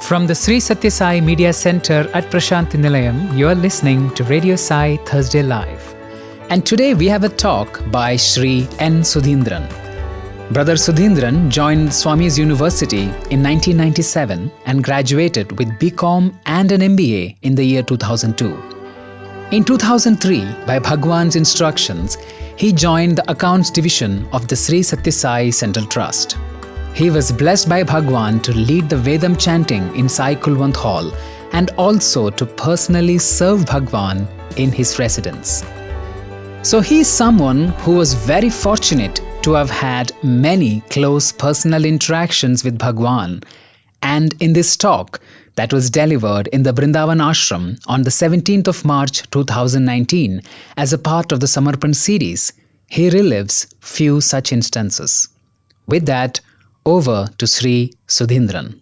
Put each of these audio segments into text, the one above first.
From the Sri Satya Sai Media Center at Prashanthi Nilayam, you are listening to Radio Sai Thursday Live. And today we have a talk by Shri N. Sudhindran. Brother Sudhindran joined Swami's University in 1997 and graduated with BCom and an MBA in the year 2002. In 2003, by Bhagwan's instructions, he joined the Accounts Division of the Sri Satya Sai Central Trust. He was blessed by Bhagwan to lead the Vedam chanting in Sai Kulwant Hall and also to personally serve Bhagwan in his residence. So he is someone who was very fortunate to have had many close personal interactions with Bhagwan, and in this talk that was delivered in the Vrindavan Ashram on the 17th of March 2019 as a part of the Samarpan series, he relives few such instances. With that, over to Sri Sudhindran.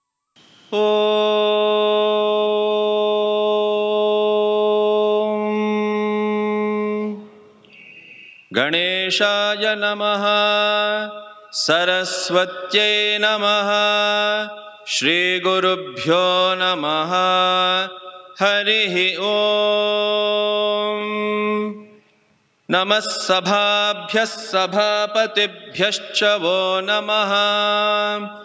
Ganeshaya Namaha Saraswatyai Namaha Shri Gurubhyo Namaha Harihi Om Namas Sabhabhyas Sabhapatibhyascha Vo Namaha.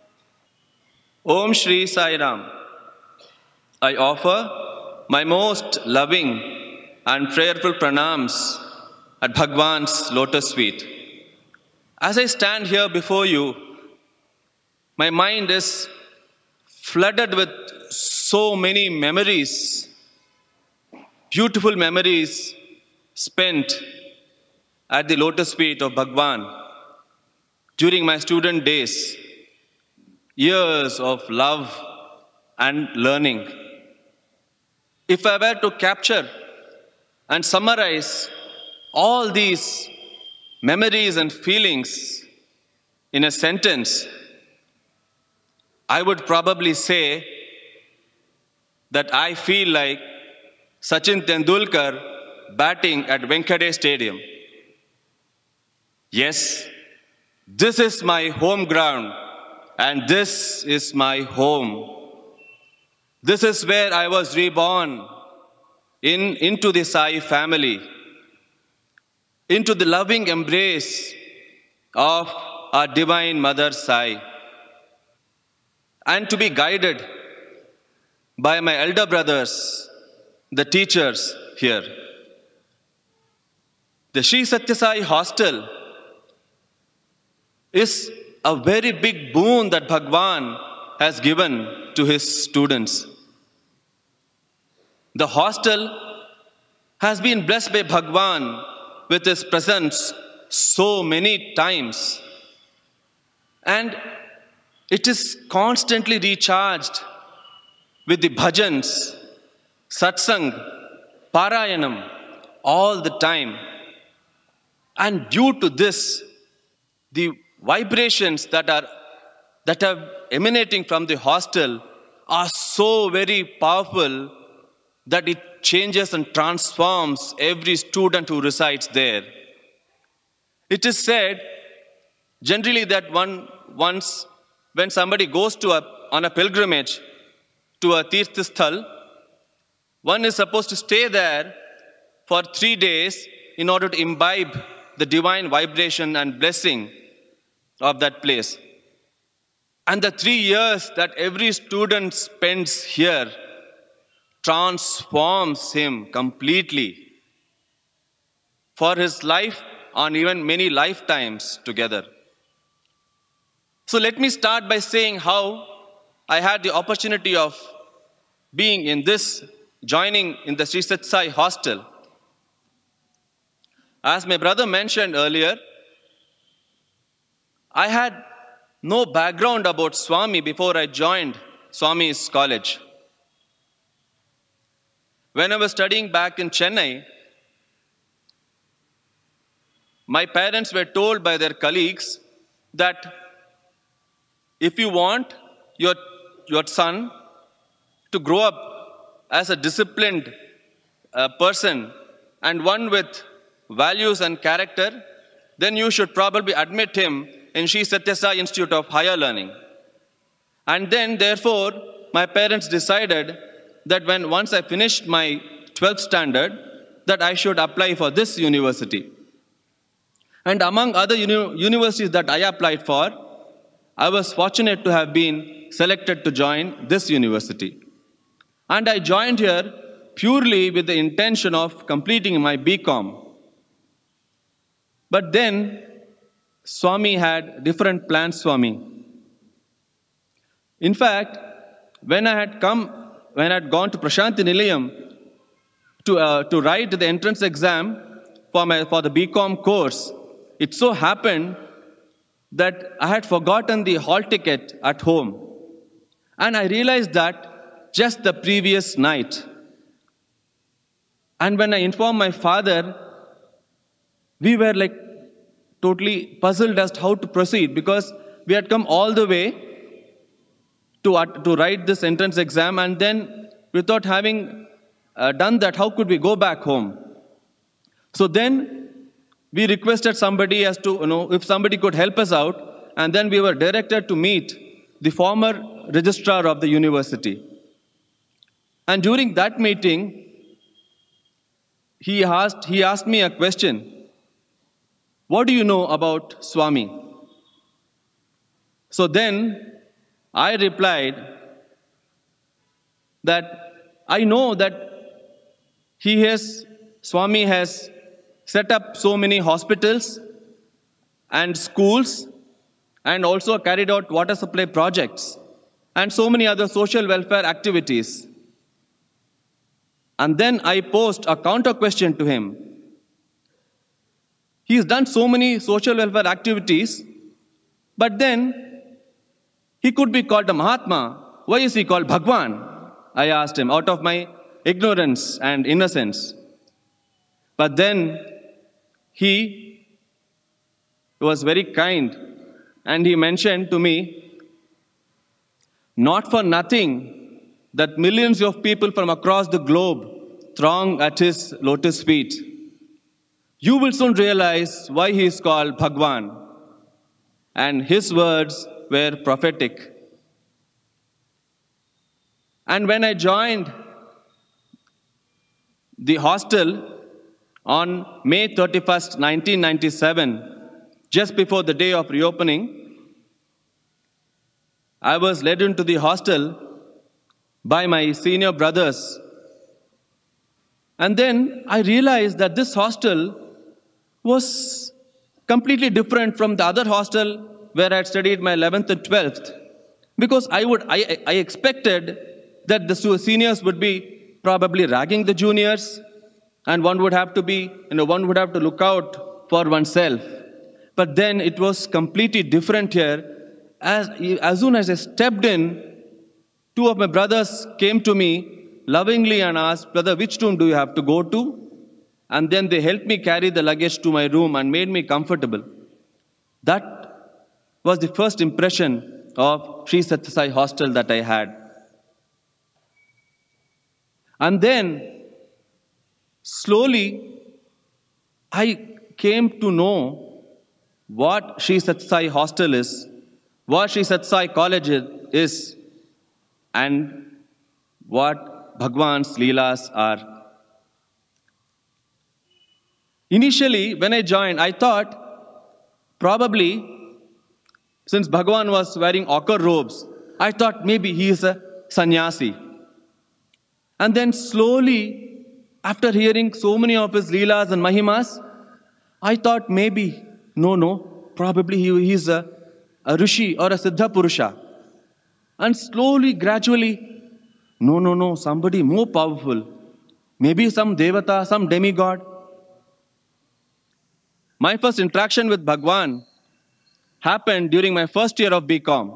Om Shri Sai Ram. I offer my most loving and prayerful pranams at Bhagwan's lotus feet. As I stand here before you, my mind is flooded with so many memories, beautiful memories spent at the lotus feet of Bhagwan during my student days, years of love and learning. If I were to capture and summarize all these memories and feelings in a sentence, I would probably say that I feel like Sachin Tendulkar batting at Wankhede Stadium. Yes, this is my home ground and this is my home. This is where I was reborn into the Sai family, into the loving embrace of our Divine Mother Sai, and to be guided by my elder brothers, the teachers here. The Sri Satya Sai Hostel is a very big boon that Bhagwan has given to his students. The hostel has been blessed by Bhagwan with his presence so many times, and it is constantly recharged with the bhajans, satsang, parayanam all the time. And due to this, the vibrations that are emanating from the hostel are so very powerful that it changes and transforms every student who resides there. It is said generally that once when somebody goes on a pilgrimage to a Tirthasthal, one is supposed to stay there for 3 days in order to imbibe the divine vibration and blessing of that place. And the 3 years that every student spends here transforms him completely for his life and even many lifetimes together. So let me start by saying how I had the opportunity of joining in the Sri Satya Sai hostel. As my brother mentioned earlier, I had no background about Swami before I joined Swami's college. When I was studying back in Chennai, my parents were told by their colleagues that if you want your son to grow up as a disciplined person and one with values and character, then you should probably admit him in Sri Satya Sai Institute of Higher Learning. And then, therefore, my parents decided that once I finished my 12th standard, that I should apply for this university. And among other universities that I applied for, I was fortunate to have been selected to join this university. And I joined here purely with the intention of completing my BCom. But then, Swami had different plans for me. In fact, when I had gone to Prashanthi Nilayam to write the entrance exam for the BCom course, it so happened that I had forgotten the hall ticket at home. And I realized that just the previous night. And when I informed my father, we were like totally puzzled as to how to proceed, because we had come all the way to write this entrance exam, and then without having done that, how could we go back home? So then we requested somebody as to, if somebody could help us out, and then we were directed to meet the former registrar of the university. And during that meeting, he asked me a question. What do you know about Swami? So then I replied that I know that Swami has set up so many hospitals and schools, and also carried out water supply projects and so many other social welfare activities. And then I posed a counter question to him. He's done so many social welfare activities, but then he could be called a Mahatma. Why is he called Bhagwan? I asked him out of my ignorance and innocence. But then he was very kind, and he mentioned to me, not for nothing that millions of people from across the globe throng at his lotus feet. You will soon realize why he is called Bhagwan. And his words were prophetic. And when I joined the hostel on May 31st, 1997, just before the day of reopening, I was led into the hostel by my senior brothers. And then I realized that this hostel was completely different from the other hostel where I had studied my 11th and 12th. Because I expected that the seniors would be probably ragging the juniors, and one would have to look out for oneself. But then it was completely different here. As soon as I stepped in, two of my brothers came to me lovingly and asked, "Brother, which room do you have to go to?" And then they helped me carry the luggage to my room and made me comfortable. That was the first impression of Sri Sathya Sai Hostel that I had. And then, slowly, I came to know what Sri Sathya Sai Hostel is, what Sri Sathya Sai College is, and what Bhagwan's Leelas are. Initially, when I joined, I thought probably, since Bhagwan was wearing ochre robes, I thought maybe he is a sannyasi. And then slowly, after hearing so many of his Leelas and Mahimas, I thought maybe, probably he is a Rishi or a Siddha Purusha. And slowly, gradually, no, somebody more powerful. Maybe some Devata, some demigod. My first interaction with Bhagwan happened during my first year of BCom.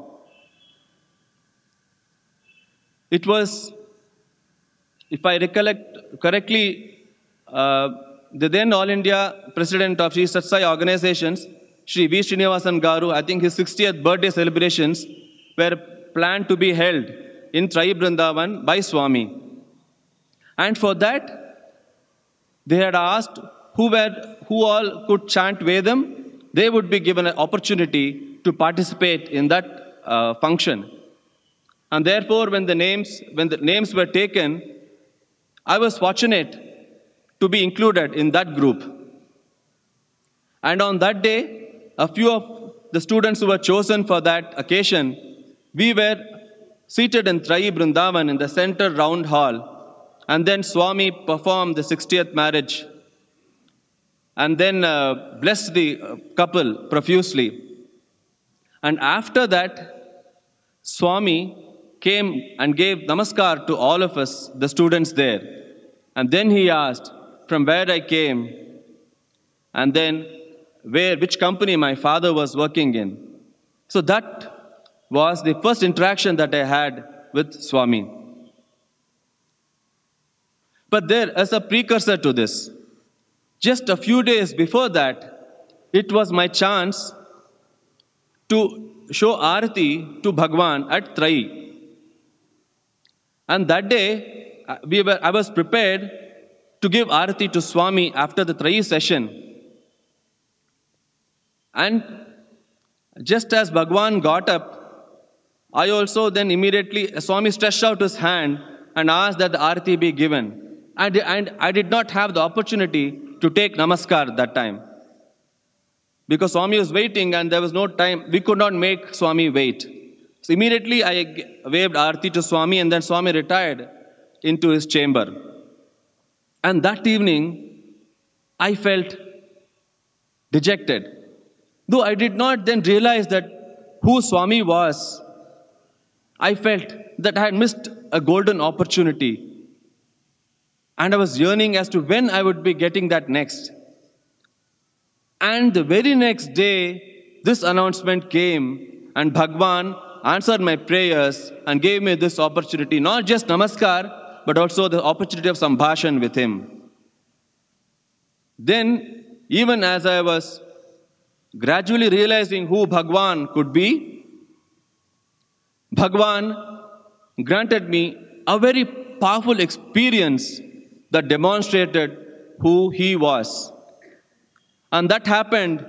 It was, if I recollect correctly, the then All India President of Sri Sathya Sai organizations, Sri V. Srinivasan Garu, I think his 60th birthday celebrations were planned to be held in Trai Brindavan by Swami. And for that, they had asked who all could chant Vedam. They would be given an opportunity to participate in that function. And therefore, when the names were taken, I was fortunate to be included in that group. And on that day, a few of the students who were chosen for that occasion, we were seated in Trayi Brindavan in the center round hall. And then Swami performed the 60th marriage and then blessed the couple profusely. And after that, Swami came and gave namaskar to all of us, the students there. And then he asked from where I came and then which company my father was working in. So that was the first interaction that I had with Swami. But there is a precursor to this. Just a few days before that, it was my chance to show Aarati to Bhagwan at Trayi. And that day, I was prepared to give Aarati to Swami after the Trayi session. And just as Bhagwan got up, I also then immediately, Swami stretched out his hand and asked that the Aarati be given. And I did not have the opportunity to take namaskar that time. Because Swami was waiting and there was no time, we could not make Swami wait. So immediately I waved Aarati to Swami and then Swami retired into his chamber. And that evening, I felt dejected. Though I did not then realize that who Swami was, I felt that I had missed a golden opportunity. And I was yearning as to when I would be getting that next. And the very next day, this announcement came and Bhagwan answered my prayers and gave me this opportunity, not just namaskar, but also the opportunity of sambhashan with him. Then, even as I was gradually realizing who Bhagwan could be, Bhagwan granted me a very powerful experience that demonstrated who he was. And that happened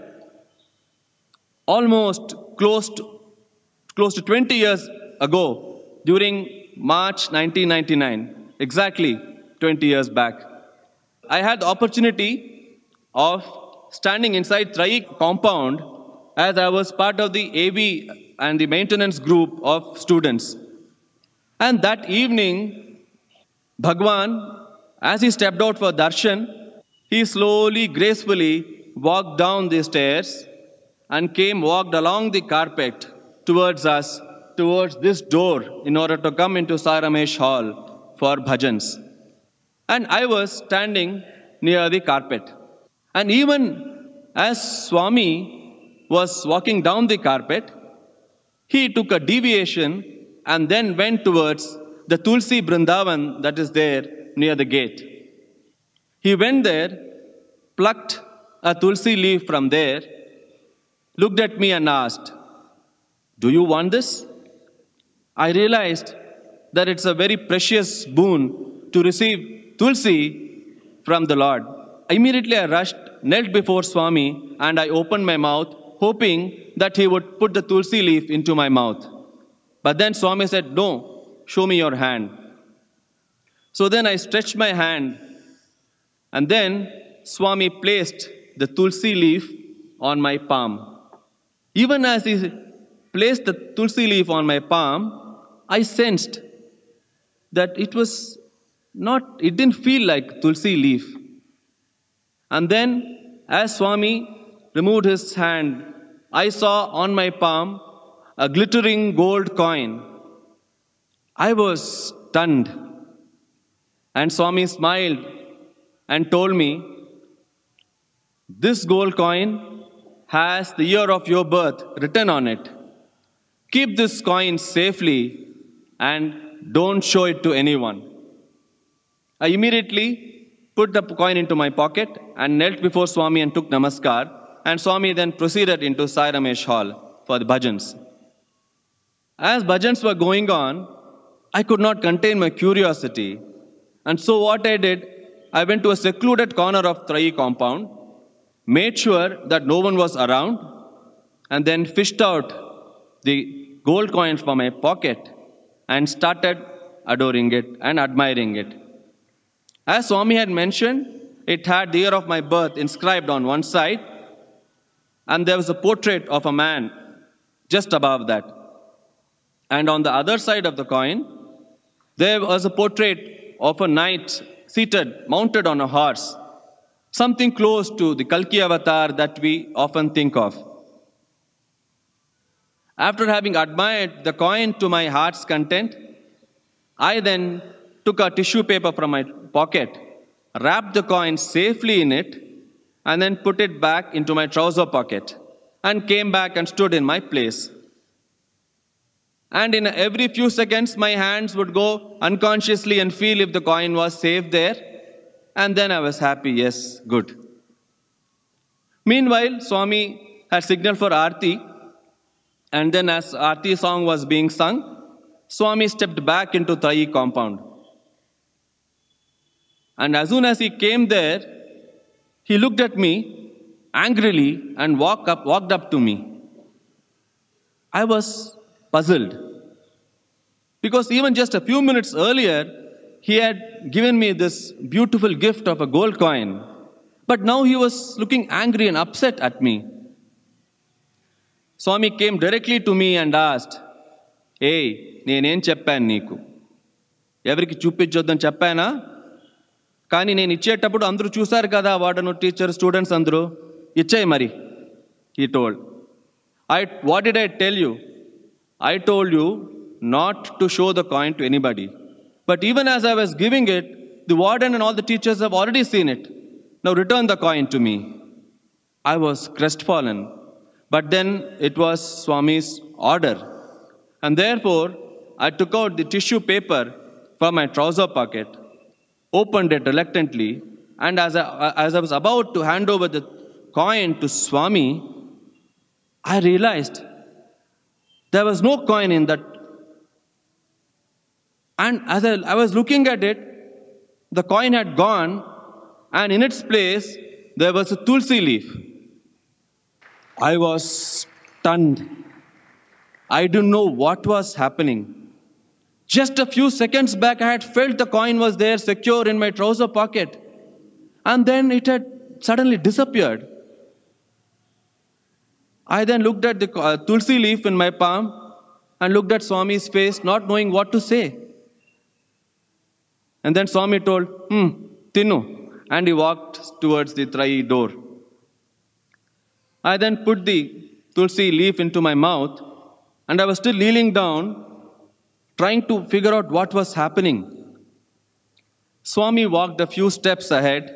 almost close to 20 years ago, during March 1999, exactly 20 years back. I had the opportunity of standing inside Trayi compound as I was part of the AV and the maintenance group of students. And that evening, Bhagwan, as he stepped out for darshan, he slowly, gracefully walked down the stairs and walked along the carpet towards us, towards this door, in order to come into Sai Ramesh Hall for bhajans. And I was standing near the carpet. And even as Swami was walking down the carpet, he took a deviation and then went towards the Tulsi Brindavan that is there near the gate. He went there, plucked a Tulsi leaf from there, looked at me and asked, "Do you want this?" I realized that it's a very precious boon to receive Tulsi from the Lord. Immediately I rushed, knelt before Swami, and I opened my mouth, hoping that he would put the Tulsi leaf into my mouth. But then Swami said, "No, show me your hand." So then I stretched my hand, and then Swami placed the Tulsi leaf on my palm. Even as he placed the Tulsi leaf on my palm, I sensed that it didn't feel like Tulsi leaf. And then, as Swami removed his hand, I saw on my palm a glittering gold coin. I was stunned. And Swami smiled and told me, "This gold coin has the year of your birth written on it. Keep this coin safely and don't show it to anyone." I immediately put the coin into my pocket and knelt before Swami and took namaskar. And Swami then proceeded into Sai Ramesh Hall for the bhajans. As bhajans were going on, I could not contain my curiosity. And so what I did, I went to a secluded corner of Trayi compound, made sure that no one was around, and then fished out the gold coin from my pocket and started adoring it and admiring it. As Swami had mentioned, it had the year of my birth inscribed on one side, and there was a portrait of a man just above that. And on the other side of the coin, there was a portrait of a knight seated, mounted on a horse, something close to the Kalki avatar that we often think of. After having admired the coin to my heart's content, I then took a tissue paper from my pocket, wrapped the coin safely in it, and then put it back into my trouser pocket, and came back and stood in my place. And in every few seconds, my hands would go unconsciously and feel if the coin was safe there, and then I was happy, yes, good. Meanwhile, Swami had signaled for Aarti, and then as Aarti song was being sung, Swami stepped back into Trai compound. And as soon as he came there, he looked at me angrily and walked up to me. I was puzzled, because even just a few minutes earlier, he had given me this beautiful gift of a gold coin. But now he was looking angry and upset at me. Swami came directly to me and asked, "Hey, నేనేం చెప్పాను నీకు? ఎవరికి చూపించొద్దని చెప్పానా? కానీ నేను ఇచ్చేటప్పుడు అందరూ చూశారు కదా, వార్డెన్, టీచర్, స్టూడెంట్స్ అందరూ. ఇచ్చేయి మరి," he told. What did I tell you? I told you not to show the coin to anybody. But even as I was giving it, the warden and all the teachers have already seen it. Now return the coin to me. I was crestfallen. But then it was Swami's order. And therefore, I took out the tissue paper from my trouser pocket, opened it reluctantly, and as I was about to hand over the coin to Swami, I realized there was no coin in that. And as I was looking at it, the coin had gone, and in its place, there was a tulsi leaf. I was stunned. I didn't know what was happening. Just a few seconds back, I had felt the coin was there secure in my trouser pocket. And then it had suddenly disappeared. I then looked at the tulsi leaf in my palm and looked at Swami's face, not knowing what to say. And then Swami told, "Tinu," and he walked towards the Trai door. I then put the tulsi leaf into my mouth, and I was still kneeling down, trying to figure out what was happening. Swami walked a few steps ahead,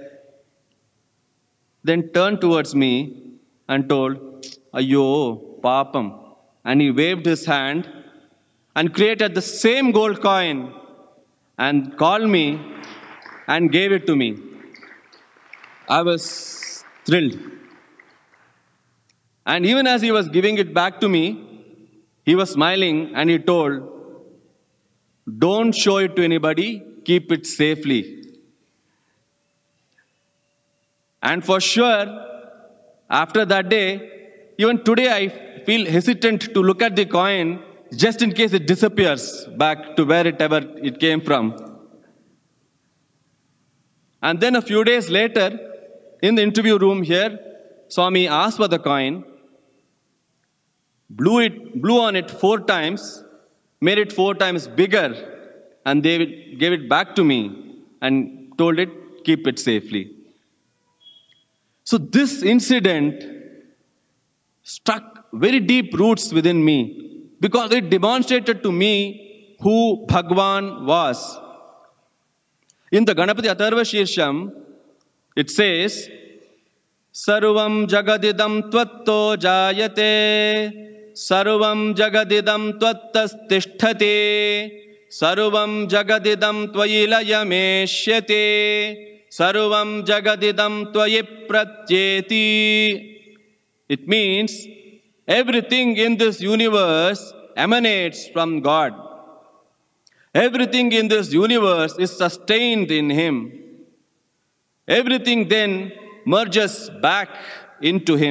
then turned towards me and told, "Ayyo, papam." And he waved his hand and created the same gold coin and called me and gave it to me. I was thrilled. And even as he was giving it back to me, he was smiling and he told, "Don't show it to anybody, keep it safely." And for sure, after that day, even today I feel hesitant to look at the coin just in case it disappears back to wherever it came from. And then a few days later, in the interview room here, Swami asked for the coin, blew on it 4 times, made it 4 times bigger, and they gave it back to me and told it, "Keep it safely." So this incident struck very deep roots within me, because it demonstrated to me who Bhagwan was. In the Ganapati Atharva Shirsham, it says, "Sarvam jagadidam tvatto jayate, sarvam jagadidam tvattasthithate, sarvam jagadidam tvayilayameshyate, sarvam jagadidam tvayipratyeti." It means everything in this universe emanates from God. Everything in this universe is sustained in Him. Everything then merges back into Him.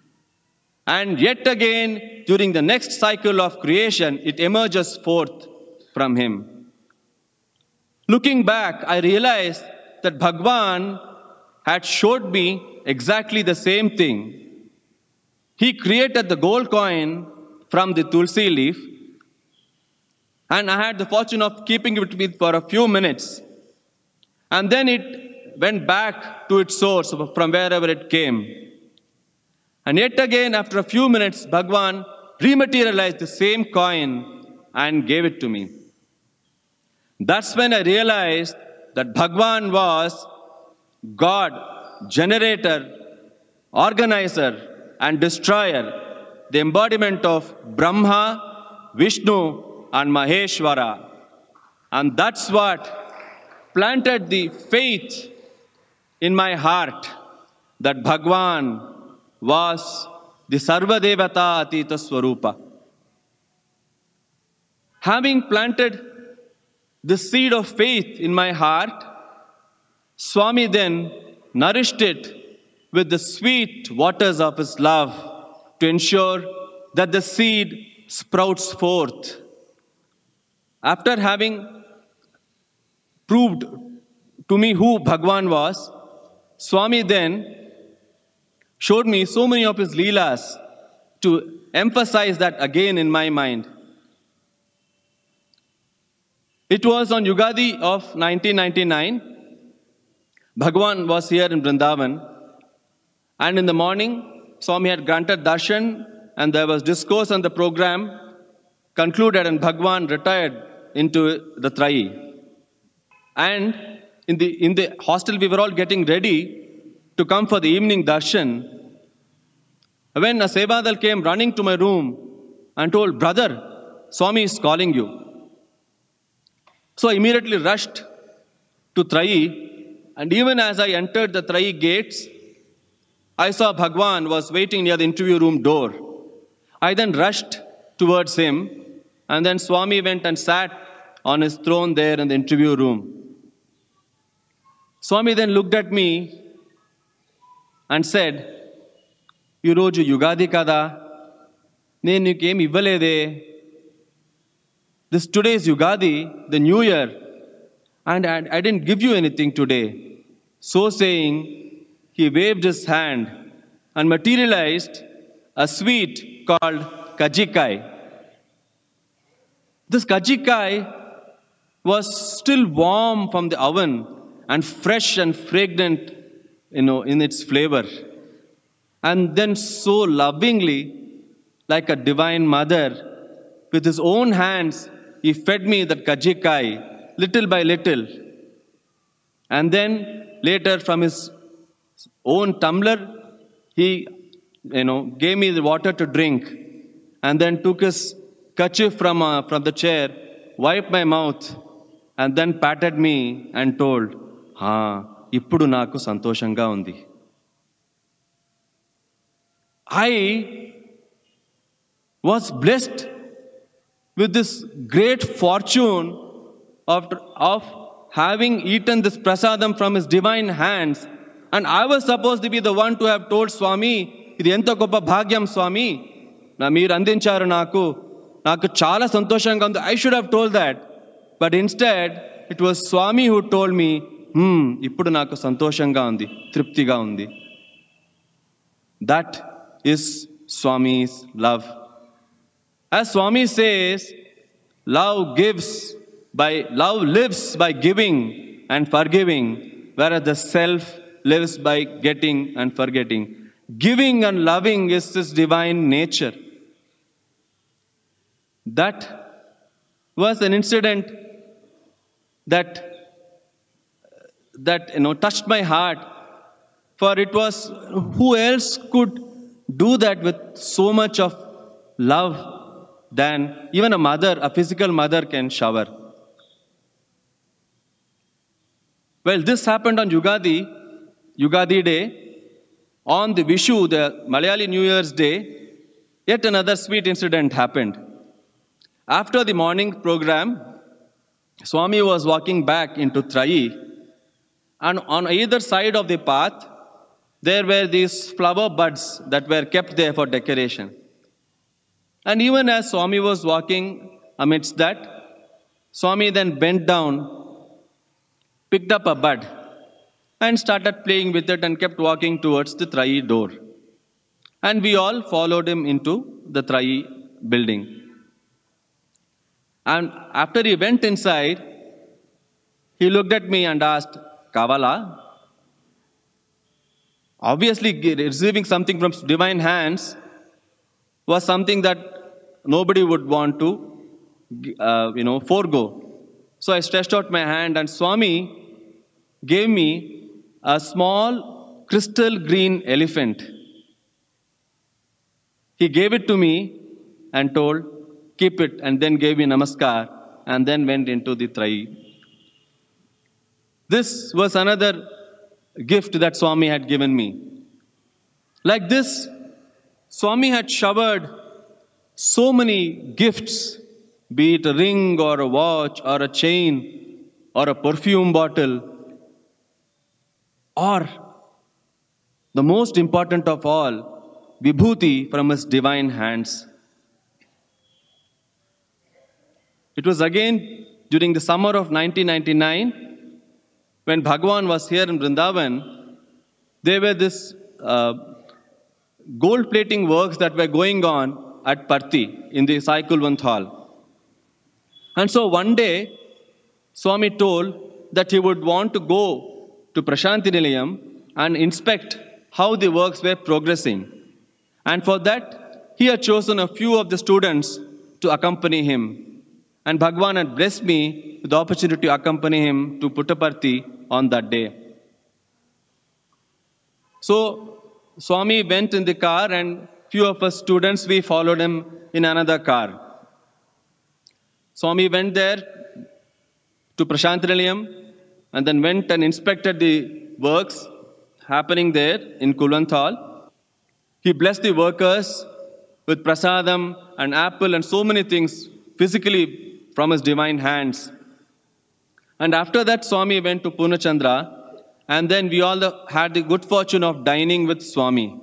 And yet again, during the next cycle of creation, it emerges forth from him. Looking back, I realized that Bhagwan had showed me exactly the same thing. He created the gold coin from the tulsi leaf, and I had the fortune of keeping it with me for a few minutes. And then it went back to its source from wherever it came. And yet again, after a few minutes, Bhagwan rematerialized the same coin and gave it to me. That's when I realized that Bhagwan was God, generator, organizer, and destroyer, the embodiment of Brahma, Vishnu, and Maheshwara. And that's what planted the faith in my heart that Bhagwan was the Sarvadevata Atita Swarupa. Having planted the seed of faith in my heart, Swami then nourished it with the sweet waters of his love to ensure that the seed sprouts forth. After having proved to me who Bhagwan was, Swami then showed me so many of his leelas to emphasize that again in my mind. It was on Yugadi of 1999. Bhagwan was here in Vrindavan, and in the morning, Swami had granted darshan, and there was discourse, and the program concluded, and Bhagwan retired into the Trai. And in the hostel, we were all getting ready to come for the evening darshan, when a Sevadal came running to my room and told, "Brother, Swami is calling you." So I immediately rushed to Trai, and even as I entered the Trai gates, I saw Bhagwan was waiting near the interview room door. I then rushed towards him, and then Swami went and sat on his throne there in the interview room. Swami then looked at me and said, "Ee roju Yugadi kada, nenu neeku em ivvalede. This today is Yugadi, the new year, and I didn't give you anything today." So saying, he waved his hand and materialized a sweet called Kajikai. This Kajikai was still warm from the oven and fresh and fragrant, in its flavor. And then so lovingly, like a divine mother, with his own hands, he fed me that Kajikai, little by little. And then later from his own tumbler, he, gave me the water to drink, and then took his kerchief from the chair, wiped my mouth, and then patted me and told, "Ippudu naku santoshanga undi." I was blessed with this great fortune of having eaten this prasadam from his divine hands. And I was supposed to be the one to have told Swami, "Idi enta goppa bhagyam Swami, na meer andincharu naku chala santoshanga undi." I should have told that. But instead, it was Swami who told me, "Ippudu naku santoshanga undi, triptiga undi." That is Swami's love. As Swami says, love lives by giving and forgiving, whereas the self lives by getting and forgetting. Giving and loving is his divine nature. That was an incident that touched my heart, for it was, who else could do that with so much of love than even a physical mother can shower. Well, this happened on Yugadi Day. On the Vishu, the Malayali New Year's Day, yet another sweet incident happened. After the morning program, Swami was walking back into Trai, and on either side of the path, there were these flower buds that were kept there for decoration. And even as Swami was walking amidst that, Swami then bent down, picked up a bud, and started playing with it and kept walking towards the Trai door. And we all followed him into the Trai building. And after he went inside, he looked at me and asked, Kavala? Obviously, receiving something from divine hands was something that nobody would want to forego. So I stretched out my hand and Swami gave me a small crystal green elephant. He gave it to me and told, keep it, and then gave me namaskar and then went into the Trai. This was another gift that Swami had given me. Like this, Swami had showered so many gifts, be it a ring or a watch or a chain or a perfume bottle, or the most important of all, vibhuti from his divine hands. It was again during the summer of 1999 when Bhagwan was here in Vrindavan. There were this gold plating works that were going on at Parthi in the Sai Kulwant Hall. And so one day, Swami told that he would want to go to Prashanti Nilayam and inspect how the works were progressing. And for that, he had chosen a few of the students to accompany him. And Bhagwan had blessed me with the opportunity to accompany him to Puttaparthi on that day. So, Swami went in the car and few of us students, we followed him in another car. Swami went there to Prashanti Nilayam and then went and inspected the works happening there in Kulwant Hall. He blessed the workers with prasadam and apple and so many things physically from his divine hands. And after that, Swami went to Purnachandra, and then we all had the good fortune of dining with Swami.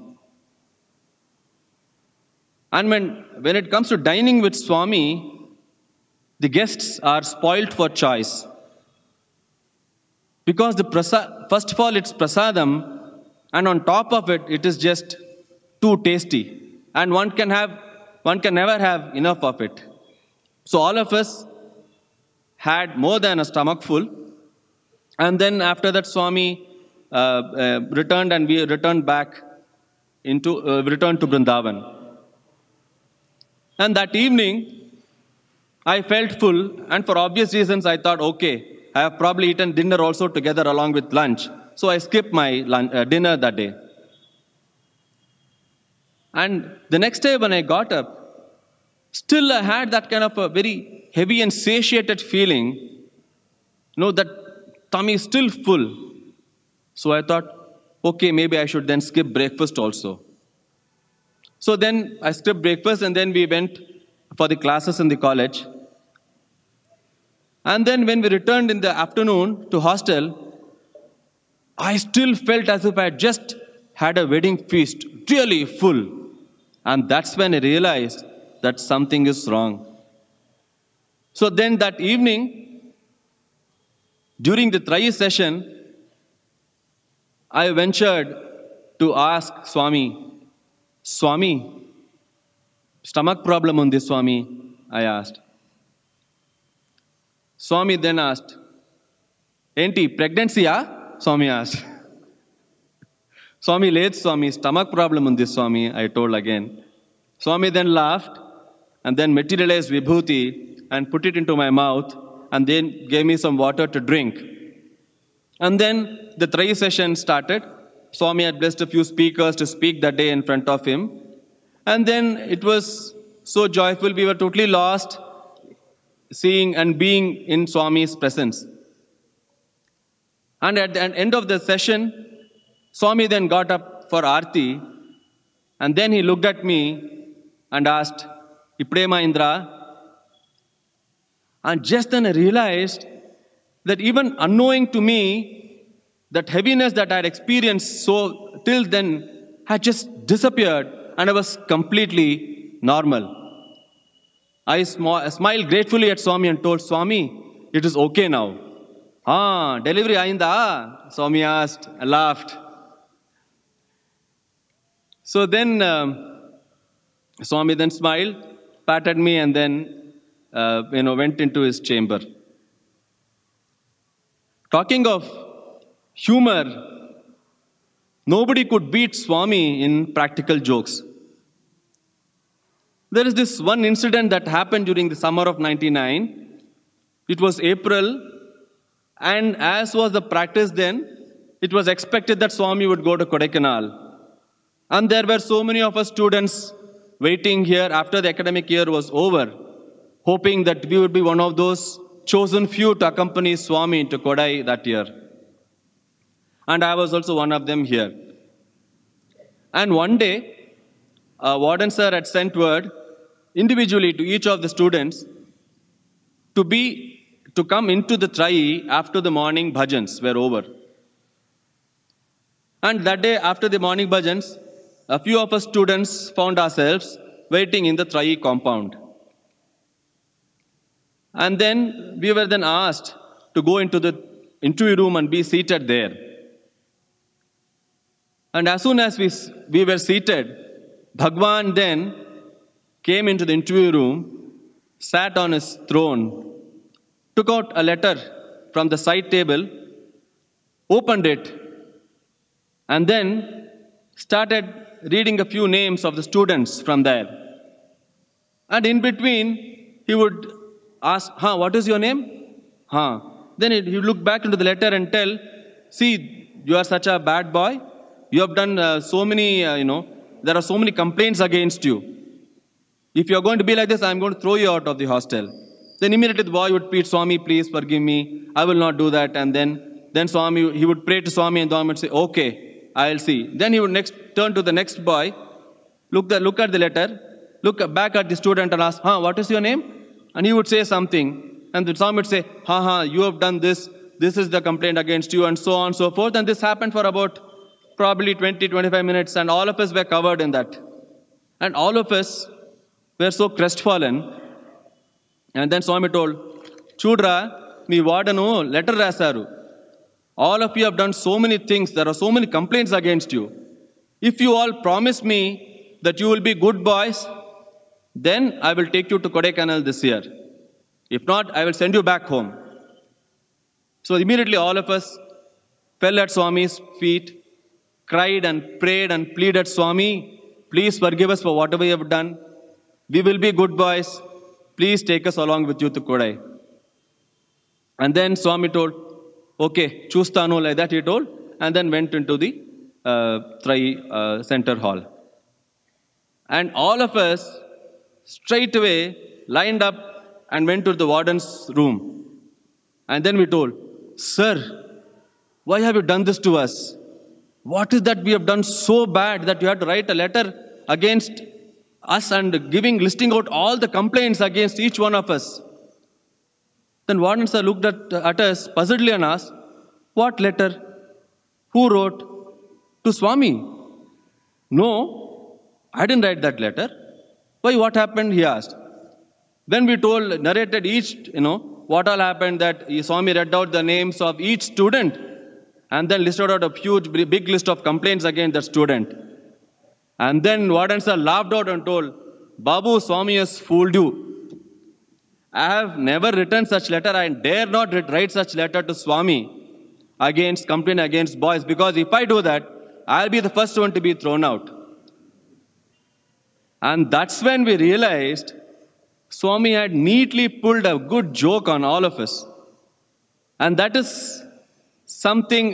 And when it comes to dining with Swami, the guests are spoilt for choice. Because first of all, it's prasadam, and on top of it, it is just too tasty. And one can never have enough of it. So all of us had more than a stomach full. And then after that, Swami returned and we returned to Vrindavan. And that evening, I felt full, and for obvious reasons, I thought, okay, I have probably eaten dinner also together along with lunch. So I skipped my dinner that day. And the next day when I got up, still I had that kind of a very heavy and satiated feeling, that tummy is still full. So I thought, okay, maybe I should then skip breakfast also. So then I skipped breakfast and then we went for the classes in the college. And then when we returned in the afternoon to hostel, I still felt as if I had just had a wedding feast, really full. And that's when I realized that something is wrong. So then that evening, during the Trai session, I ventured to ask Swami, stomach problem on this, Swami, I asked. Swami then asked, Enti, pregnancy, Swami asked. Swami, late Swami, stomach problem on this, Swami, I told again. Swami then laughed and then materialized vibhuti and put it into my mouth and then gave me some water to drink. And then the Trai session started. Swami had blessed a few speakers to speak that day in front of him. And then it was so joyful, we were totally lost seeing and being in Swami's presence. And at the end of the session, Swami then got up for Aarti, and then he looked at me and asked, Iprema Indra? And just then I realized that even unknowing to me, that heaviness that I had experienced so till then had just disappeared and I was completely normal. I smiled gratefully at Swami and told Swami, it is okay now. Delivery ainda? Swami asked, laughed. So then Swami then smiled, patted me, and then went into his chamber. Talking of humor, nobody could beat Swami in practical jokes. There is this one incident that happened during the summer of 99. It was April, and as was the practice then, it was expected that Swami would go to Kodaikanal. And there were so many of us students waiting here after the academic year was over, hoping that we would be one of those chosen few to accompany Swami to Kodai that year. And I was also one of them here. And one day, Warden Sir had sent word individually to each of the students to come into the Trai after the morning bhajans were over. And that day, after the morning bhajans, a few of us students found ourselves waiting in the Trai compound. And then we were then asked to go into the interview room and be seated there. And as soon as we were seated, Bhagwan then came into the interview room, sat on his throne, took out a letter from the side table, opened it, and then started reading a few names of the students from there. And in between, he would ask, what is your name? Then he would look back into the letter and tell, see, you are such a bad boy. You have done so many, there are so many complaints against you. If you are going to be like this, I am going to throw you out of the hostel. Then immediately the boy would plead, Swami, please forgive me. I will not do that. And then Swami, he would pray to Swami, and Swami would say, okay, I'll see. Then he would next turn to the next boy, look at the letter, look back at the student and ask, what is your name? And he would say something. And the Swami would say, you have done this. This is the complaint against you, and so on and so forth. And this happened for about probably 20-25 minutes, and all of us were covered in that. And all of us were so crestfallen. And then Swami told, Chudra, me vadanu letter rasaru. All of you have done so many things. There are so many complaints against you. If you all promise me that you will be good boys, then I will take you to Kodaikanal this year. If not, I will send you back home. So immediately all of us fell at Swami's feet, cried and prayed and pleaded, Swami, please forgive us for whatever we have done. We will be good boys. Please take us along with you to Kodai. And then Swami told, okay, chustanu, like that he told, and then went into the Trai center hall. And all of us straight away lined up and went to the warden's room. And then we told, Sir, why have you done this to us? What is that we have done so bad that you had to write a letter against us and listing out all the complaints against each one of us? Then Warden Sir looked at us puzzledly and asked, what letter? Who wrote? To Swami. No, I didn't write that letter. Why, what happened? He asked. Then we narrated each, what all happened, that Swami read out the names of each student and then listed out a huge, big list of complaints against that student. And then Warden Sir laughed out and told, Babu, Swami has fooled you. I have never written such letter. I dare not write such letter to Swami against complaint against boys, because if I do that, I'll be the first one to be thrown out. And that's when we realized Swami had neatly pulled a good joke on all of us. And that is something,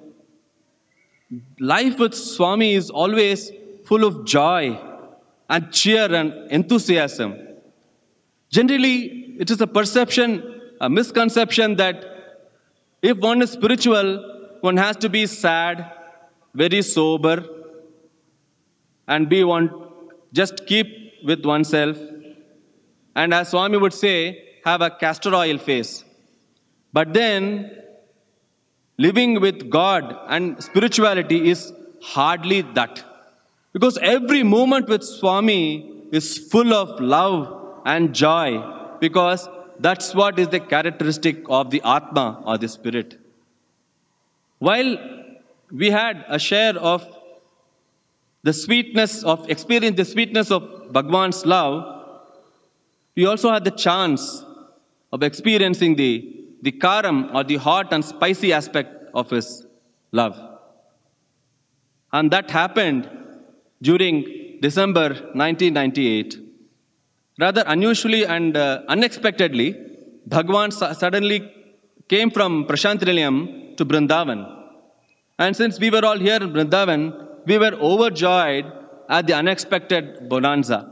life with Swami is always full of joy and cheer and enthusiasm. Generally, it is a perception, a misconception that if one is spiritual, one has to be sad, very sober, and just keep with oneself. And as Swami would say, have a castor oil face. But then, living with God and spirituality is hardly that. Because every moment with Swami is full of love and joy. Because that's what is the characteristic of the Atma or the spirit. While we had a share of the sweetness of experience, the sweetness of Bhagwan's love, we also had the chance of experiencing the karam or the hot and spicy aspect of his love. And that happened during December 1998. Rather unusually and unexpectedly, Bhagwan suddenly came from Prashant Nilayam to Vrindavan. And since we were all here in Vrindavan, we were overjoyed at the unexpected bonanza.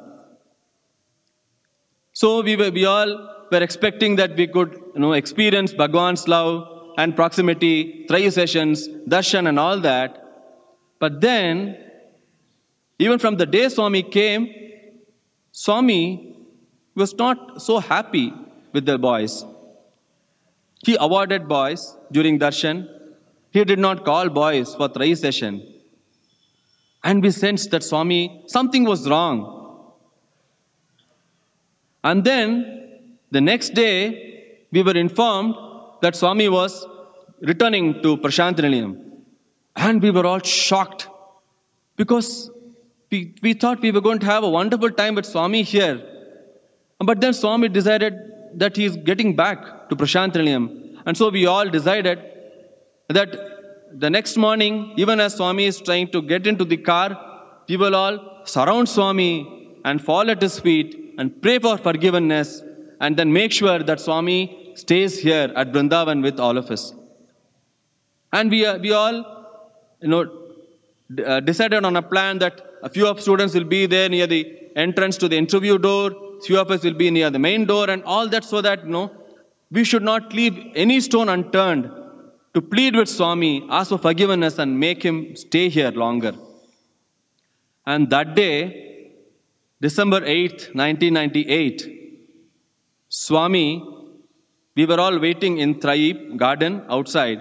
So we all were expecting that we could experience Bhagwan's love and proximity, Trayu sessions, darshan and all that. But then, even from the day Swami came, Swami was not so happy with the boys. He avoided boys during darshan. He did not call boys for Trayu session. And we sensed that Swami, something was wrong. And then, the next day, we were informed that Swami was returning to Prashant Nilayam. And we were all shocked because we thought we were going to have a wonderful time with Swami here. But then Swami decided that he is getting back to Prashant Nilayam. And so we all decided that the next morning, even as Swami is trying to get into the car, we will all surround Swami and fall at his feet and pray for forgiveness and then make sure that Swami stays here at Vrindavan with all of us. And we all, decided on a plan that a few of students will be there near the entrance to the interview door, few of us will be near the main door and all that so that, we should not leave any stone unturned to plead with Swami, ask for forgiveness and make him stay here longer. And that day, December 8th, 1998, Swami, we were all waiting in Trayi garden outside.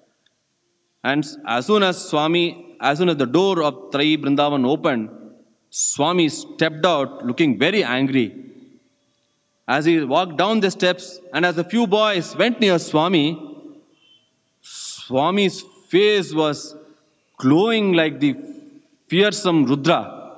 And as soon as the door of Trayi Vrindavan opened, Swami stepped out looking very angry. As he walked down the steps and as a few boys went near Swami, Swami's face was glowing like the fearsome Rudra.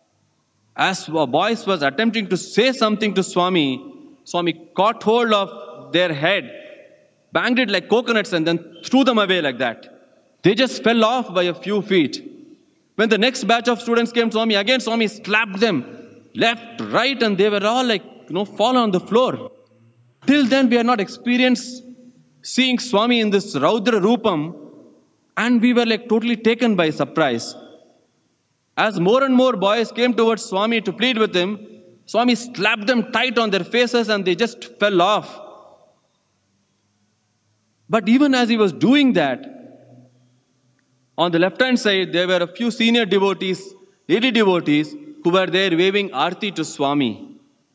As the boys was attempting to say something to Swami, Swami caught hold of their head, banged it like coconuts and then threw them away like that. They just fell off by a few feet. When the next batch of students came to Swami, again Swami slapped them left, right, and they were all fall on the floor. Till then we had not experienced seeing Swami in this Raudra Rupam, and we were totally taken by surprise. As more and more boys came towards Swami to plead with him, Swami slapped them tight on their faces and they just fell off. But even as he was doing that, on the left-hand side, there were a few senior devotees, lady devotees, who were there waving Aarti to Swami.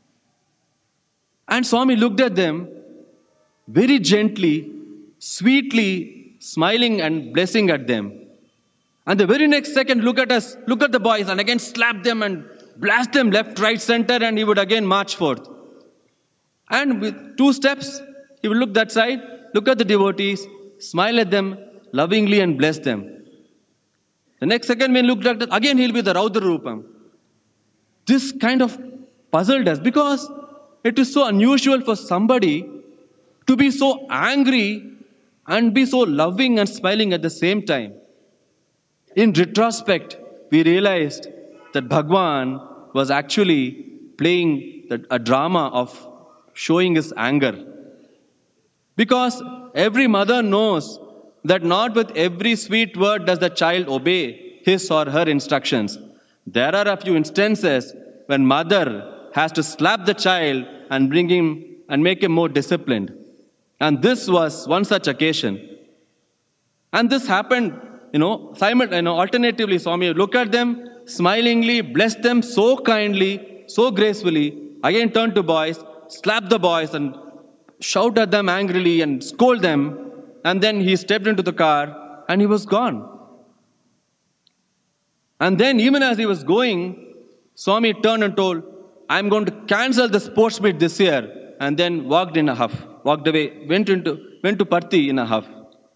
And Swami looked at them very gently, sweetly, smiling and blessing at them. And the very next second, look at the boys, and again slap them and blast them left, right, center, and he would again march forth. And with 2 steps, he would look that side, look at the devotees, smile at them lovingly and bless them. The next second, when he looked at that, again he'll be the Raudra Rupam. This kind of puzzled us because it is so unusual for somebody to be so angry and be so loving and smiling at the same time. In retrospect, we realized that Bhagwan was actually playing a drama of showing his anger. Because every mother knows that not with every sweet word does the child obey his or her instructions. There are a few instances when mother has to slap the child and bring him and make him more disciplined. And this was one such occasion. And this happened, alternatively. Swami looked at them, smilingly, blessed them so kindly, so gracefully, again turned to boys, slapped the boys and shouted at them angrily and scolded them. And then he stepped into the car and he was gone. And then even as he was going, Swami turned and told, I'm going to cancel the sports meet this year and then walked in a huff, walked away, went to Parthi in a huff.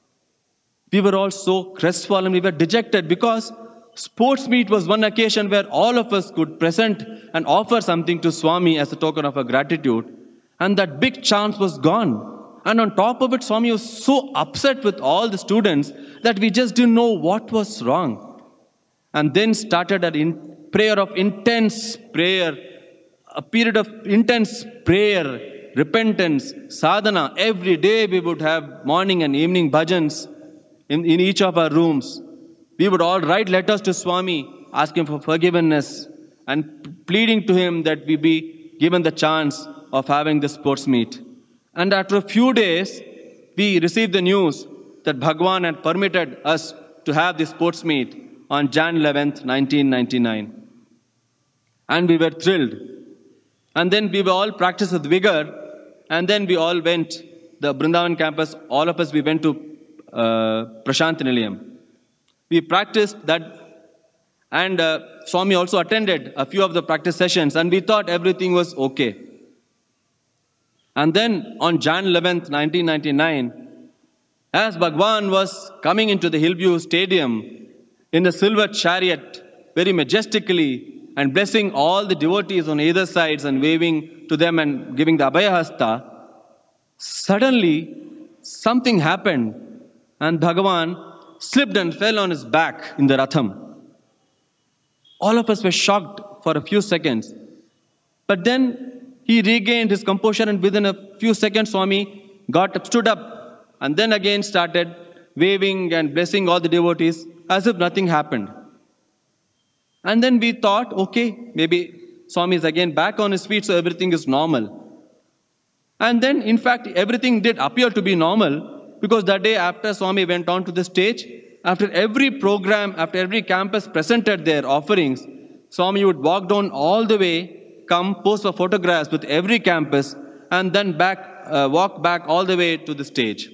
We were all so crestfallen, we were dejected because sports meet was one occasion where all of us could present and offer something to Swami as a token of our gratitude. And that big chance was gone. And on top of it, Swami was so upset with all the students that we just didn't know what was wrong. And then started a prayer of intense prayer, a period of intense prayer, repentance, sadhana. Every day we would have morning and evening bhajans in each of our rooms. We would all write letters to Swami, asking for forgiveness and pleading to him that we be given the chance of having this sports meet. And after a few days, we received the news that Bhagwan had permitted us to have this sports meet on Jan 11th, 1999. And we were thrilled. And then we were all practiced with vigor. And then we all went, the Brindavan campus, all of us, we went to Prashant Nilayam. We practiced that, and Swami also attended a few of the practice sessions, and we thought everything was okay. And then on Jan 11th, 1999, as Bhagwan was coming into the Hillview Stadium in the silver chariot, very majestically, and blessing all the devotees on either sides and waving to them and giving the Abhaya Hasta, suddenly something happened, and Bhagavan slipped and fell on his back in the Ratham. All of us were shocked for a few seconds. But then he regained his composure, and within a few seconds, Swami stood up and then again started waving and blessing all the devotees as if nothing happened. And then we thought, okay, maybe Swami is again back on his feet, so everything is normal. And then, in fact, everything did appear to be normal, because that day after Swami went on to the stage, after every program, after every campus presented their offerings, Swami would walk down all the way, come pose for photographs with every campus, and then walk back all the way to the stage.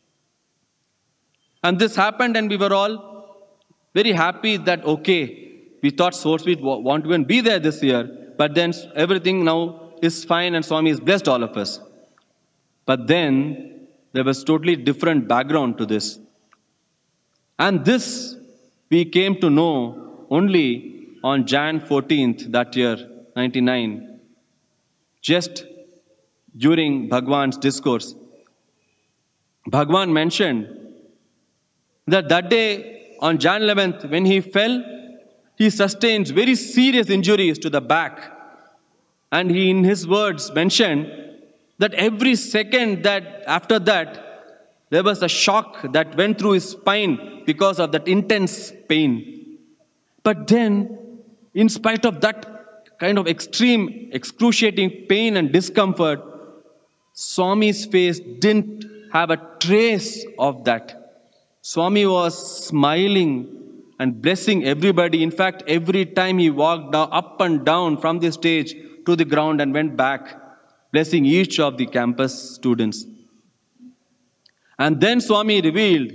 And this happened, and we were all very happy that, okay, we thought Source Sweet won't even be there this year, but then everything now is fine and Swami has blessed all of us. But then there was totally different background to this. And this we came to know only on Jan 14th that year, 99, just during Bhagwan's discourse. Bhagwan mentioned that that day on Jan 11th, when he fell, he sustained very serious injuries to the back. And he, in his words, mentioned that every second that after that, there was a shock that went through his spine because of that intense pain. But then, in spite of that kind of extreme, excruciating pain and discomfort, Swami's face didn't have a trace of that. Swami was smiling and blessing everybody. In fact, every time he walked up and down from the stage to the ground and went back, blessing each of the campus students. And then Swami revealed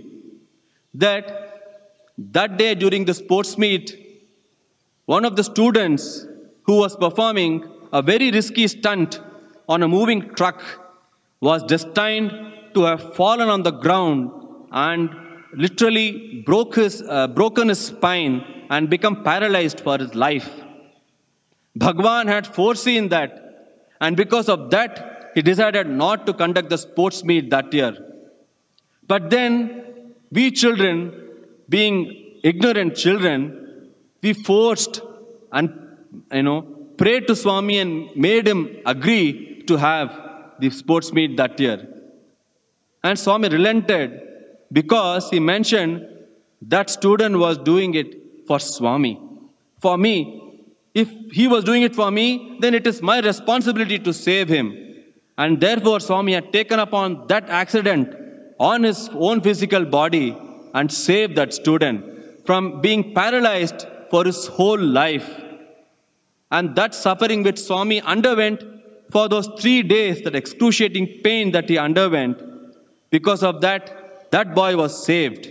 that day during the sports meet, one of the students who was performing a very risky stunt on a moving truck was destined to have fallen on the ground and literally broken his spine and become paralyzed for his life. Bhagwan had foreseen that, and because of that, he decided not to conduct the sports meet that year. But then, we children, being ignorant children, we forced and, prayed to Swami and made him agree to have the sports meet that year. And Swami relented because he mentioned that student was doing it for Swami. For me, if he was doing it for me, then it is my responsibility to save him. And therefore, Swami had taken upon that accident on his own physical body and saved that student from being paralyzed for his whole life. And that suffering which Swami underwent for those 3 days, that excruciating pain that he underwent, because of that, that boy was saved.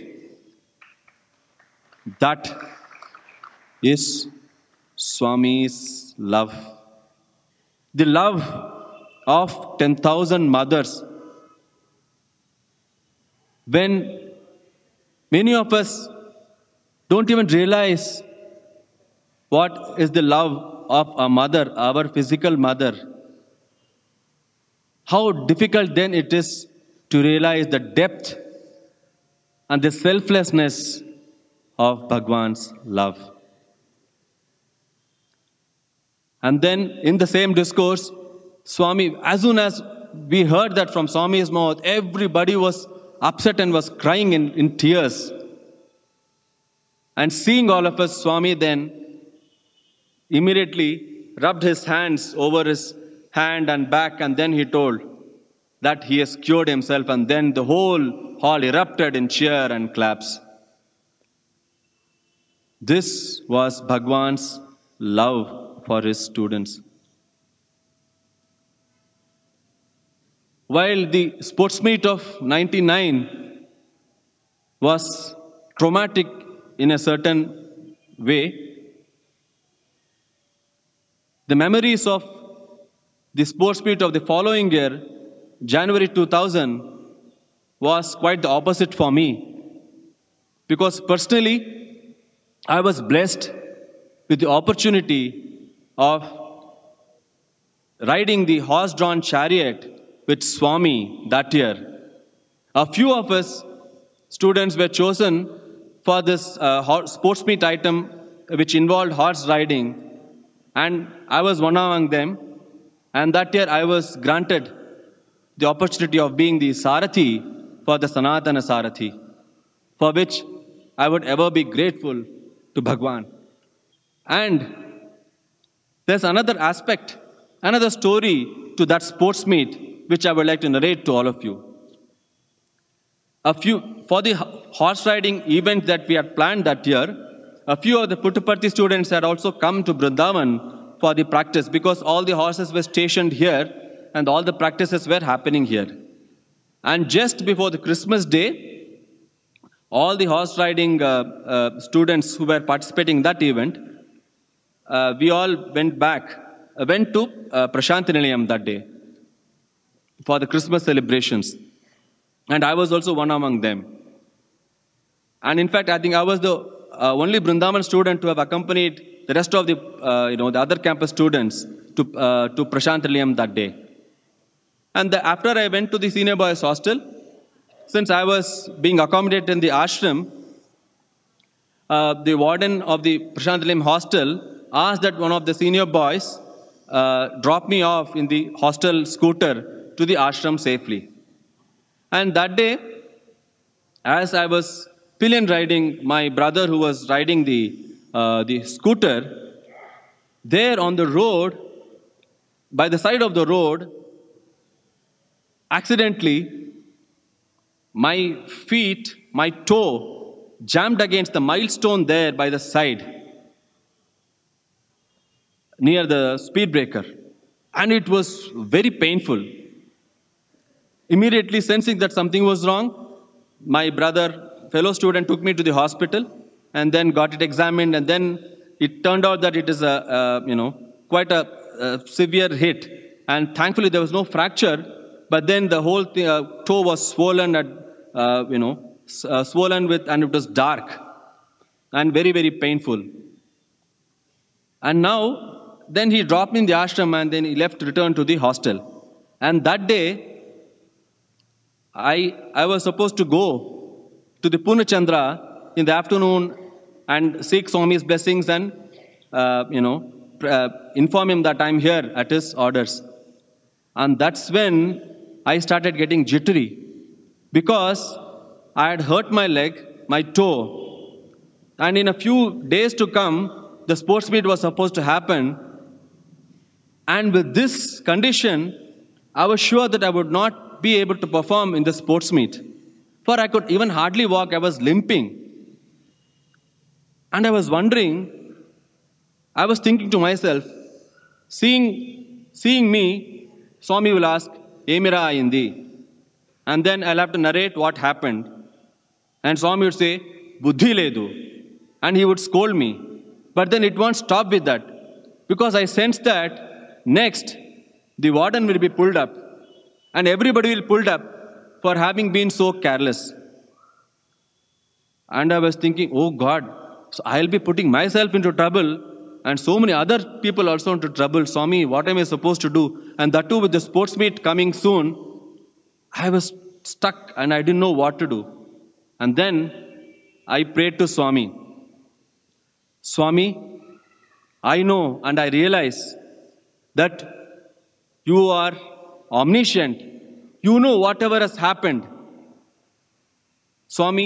That is Swami's love. The love of 10,000 mothers. When many of us don't even realize what is the love of a mother, our physical mother, how difficult then it is to realize the depth and the selflessness of Bhagwan's love. And then in the same discourse, Swami, as soon as we heard that from Swami's mouth, everybody was upset and was crying in tears. And seeing all of us, Swami then immediately rubbed his hands over his hand and back, and then he told that he has cured himself, and then the whole hall erupted in cheer and claps. This was Bhagwan's love for his students. While the sports meet of 99 was traumatic in a certain way, the memories of the sports meet of the following year, January 2000, was quite the opposite for me. Because personally, I was blessed with the opportunity of riding the horse-drawn chariot with Swami that year. A few of us students were chosen for this sports meet item which involved horse riding, and I was one among them. And that year I was granted the opportunity of being the Sarathi for the Sanatana Sarathi, for which I would ever be grateful to Bhagwan. And there's another aspect, another story to that sports meet which I would like to narrate to all of you. For the horse riding event that we had planned that year, a few of the Puttaparthi students had also come to Vrindavan for the practice, because all the horses were stationed here and all the practices were happening here. And just before the Christmas day, all the horse riding students who were participating in that event, we all went to Prashant Nilayam that day for the Christmas celebrations. And I was also one among them. And in fact, I think I was the only Vrindavan student to have accompanied the rest of the other campus students to Prashant Nilayam that day. And after I went to the senior boys hostel, since I was being accommodated in the ashram, the warden of the Prashant Nilayam hostel asked that one of the senior boys drop me off in the hostel scooter to the ashram safely. And that day, as I was pillion riding my brother who was riding the scooter, there on the road, by the side of the road, accidentally, my toe jammed against the milestone there by the side, near the speed breaker. And it was very painful. Immediately sensing that something was wrong, my fellow student took me to the hospital and then got it examined, and then it turned out that it is quite a severe hit. And thankfully there was no fracture, but then the whole toe was swollen swollen with, and it was dark and very, very painful. And now, then he dropped me in the ashram and then he returned to the hostel. And that day, I was supposed to go to the Purnachandra in the afternoon and seek Swami's blessings and, inform him that I'm here at his orders. And that's when I started getting jittery, because I had hurt my leg, my toe, and in a few days to come, the sports meet was supposed to happen. And with this condition, I was sure that I would not be able to perform in the sports meet, for I could even hardly walk. I was limping. And I was wondering, I was thinking to myself, seeing me, Swami will ask, Emira ayindi. And then I'll have to narrate what happened. And Swami would say, Buddhi ledu. And he would scold me. But then it won't stop with that. Because I sensed that next, the warden will be pulled up, and everybody will pulled up for having been so careless. And I was thinking, oh God, so I'll be putting myself into trouble and so many other people also into trouble. Swami, what am I supposed to do? And that too with the sports meet coming soon, I was stuck and I didn't know what to do. And then I prayed to Swami. Swami, I know and I realize that you are omniscient. You know whatever has happened. Swami,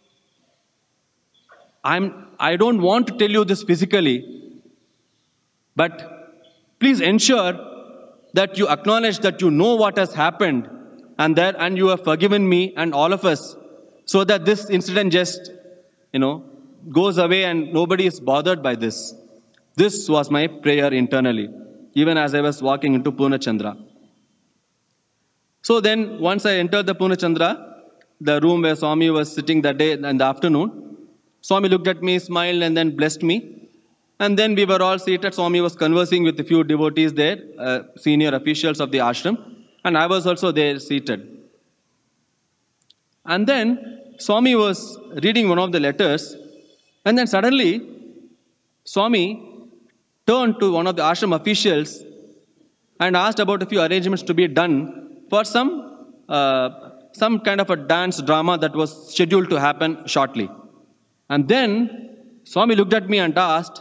I don't want to tell you this physically, but please ensure that you acknowledge that you know what has happened and you have forgiven me and all of us, so that this incident just, goes away and nobody is bothered by this. This was my prayer internally, even as I was walking into Purnachandra. So then, once I entered the Purnachandra, the room where Swami was sitting that day in the afternoon, Swami looked at me, smiled, and then blessed me. And then we were all seated. Swami was conversing with a few devotees there, senior officials of the ashram, and I was also there seated. And then Swami was reading one of the letters, and then suddenly Swami turned to one of the ashram officials and asked about a few arrangements to be done for some kind of a dance drama that was scheduled to happen shortly. And then Swami looked at me and asked,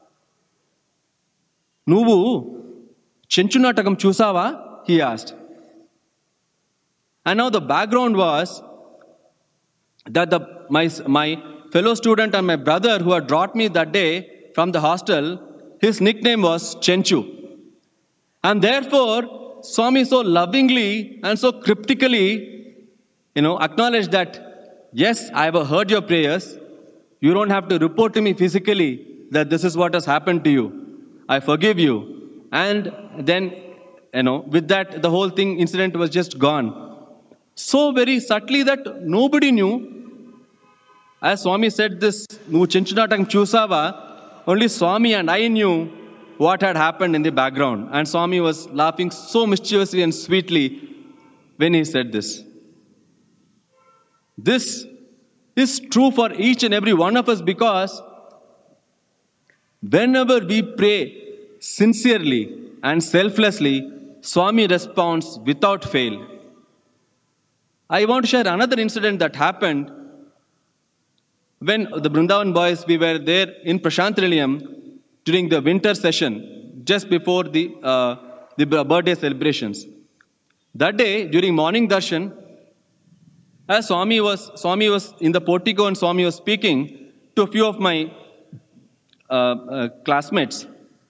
"Nuvu Chenchunatakam chusava?" he asked. And now the background was that my fellow student and my brother who had brought me that day from the hostel, his nickname was Chenchu. And therefore, Swami so lovingly and so cryptically, acknowledged that, yes, I have heard your prayers. You don't have to report to me physically that this is what has happened to you. I forgive you. And then, with that, the whole incident was just gone. So very subtly that nobody knew. As Swami said this, "Nu Chenchunatam chusava," only Swami and I knew what had happened in the background. And Swami was laughing so mischievously and sweetly when he said this. This is true for each and every one of us, because whenever we pray sincerely and selflessly, Swami responds without fail. I want to share another incident that happened when the Vrindavan boys, we were there in Prashant Nilayam during the winter session, just before the birthday celebrations. That day, during morning darshan, as Swami was in the portico and Swami was speaking to a few of my classmates,